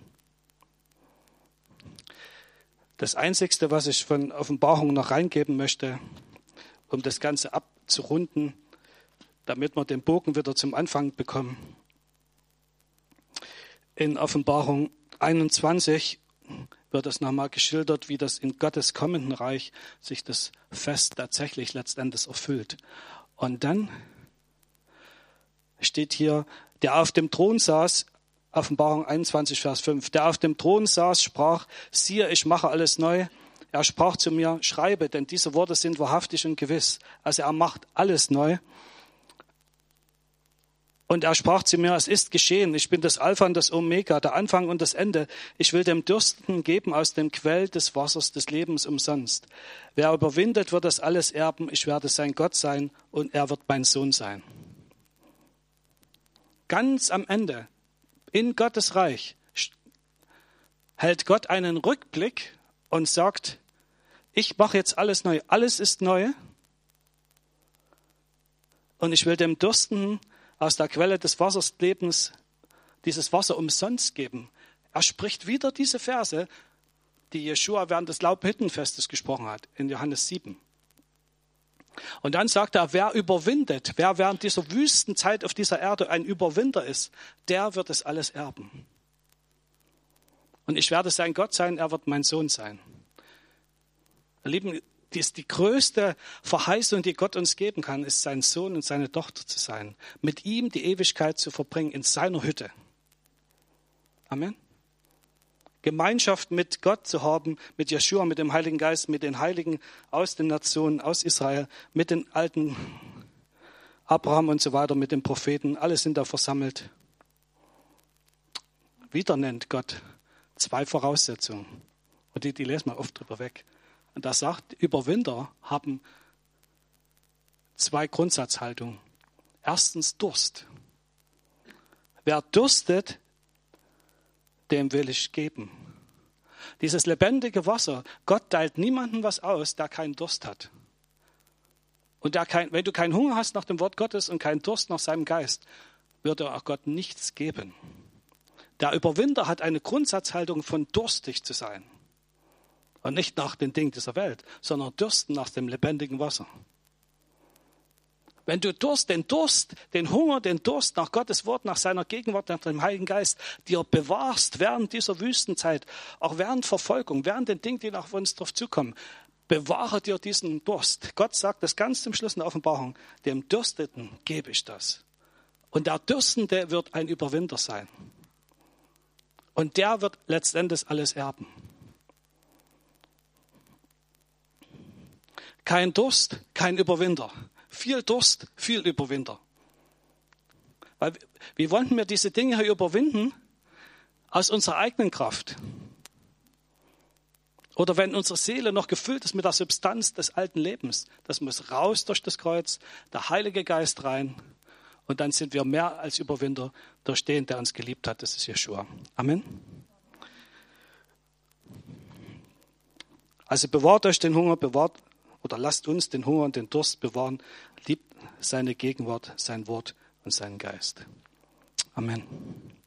Das Einzigste, was ich von Offenbarung noch reingeben möchte, um das Ganze abzurunden, damit wir den Bogen wieder zum Anfang bekommen. In Offenbarung 21 wird es nochmal geschildert, wie das in Gottes kommenden Reich sich das Fest tatsächlich letztendlich erfüllt. Und dann steht hier, der auf dem Thron saß, Offenbarung 21, Vers 5, der auf dem Thron saß, sprach, siehe, ich mache alles neu. Er sprach zu mir, schreibe, denn diese Worte sind wahrhaftig und gewiss. Also er macht alles neu. Und er sprach zu mir, es ist geschehen, ich bin das Alpha und das Omega, der Anfang und das Ende. Ich will dem Dürstenden geben aus dem Quell des Wassers des Lebens umsonst. Wer überwindet, wird das alles erben. Ich werde sein Gott sein und er wird mein Sohn sein. Ganz am Ende, in Gottes Reich, hält Gott einen Rückblick und sagt, ich mache jetzt alles neu. Alles ist neu. Und ich will dem Durstenden aus der Quelle des Wassers Lebens dieses Wasser umsonst geben. Er spricht wieder diese Verse, die Jeschua während des Laubhüttenfestes gesprochen hat, in Johannes 7. Und dann sagt er, wer überwindet, wer während dieser Wüstenzeit auf dieser Erde ein Überwinder ist, der wird es alles erben. Und ich werde sein Gott sein, er wird mein Sohn sein. Ihr Lieben, die größte Verheißung, die Gott uns geben kann, ist, sein Sohn und seine Tochter zu sein. Mit ihm die Ewigkeit zu verbringen, in seiner Hütte. Amen. Gemeinschaft mit Gott zu haben, mit Jeschua, mit dem Heiligen Geist, mit den Heiligen aus den Nationen, aus Israel, mit den alten Abraham und so weiter, mit den Propheten. Alle sind da versammelt. Wieder nennt Gott 2 Voraussetzungen. Und die lesen wir oft drüber weg. Und da sagt, Überwinder haben 2 Grundsatzhaltungen. Erstens Durst. Wer dürstet, dem will ich geben. Dieses lebendige Wasser, Gott teilt niemandem was aus, der keinen Durst hat. Und wenn du keinen Hunger hast nach dem Wort Gottes und keinen Durst nach seinem Geist, wird dir auch Gott nichts geben. Der Überwinder hat eine Grundsatzhaltung von durstig zu sein. Und nicht nach den Dingen dieser Welt, sondern dürsten nach dem lebendigen Wasser. Wenn du den Hunger, den Durst nach Gottes Wort, nach seiner Gegenwart, nach dem Heiligen Geist, dir bewahrst während dieser Wüstenzeit, auch während Verfolgung, während den Dingen, die auf uns drauf zukommen, bewahre dir diesen Durst. Gott sagt das ganz zum Schluss in der Offenbarung, dem Dürsteten gebe ich das. Und der Dürstende wird ein Überwinder sein. Und der wird letztendlich alles erben. kein Durst, kein Überwinder. Viel Durst, viel Überwinder. Weil, wie wollen wir diese Dinge hier überwinden? Aus unserer eigenen Kraft. Oder wenn unsere Seele noch gefüllt ist mit der Substanz des alten Lebens. Das muss raus durch das Kreuz, der Heilige Geist rein. Und dann sind wir mehr als Überwinder durch den, der uns geliebt hat. Das ist Jeschua. Amen. Also bewahrt euch den Hunger, oder lasst uns den Hunger und den Durst bewahren. Liebt seine Gegenwart, sein Wort und seinen Geist. Amen.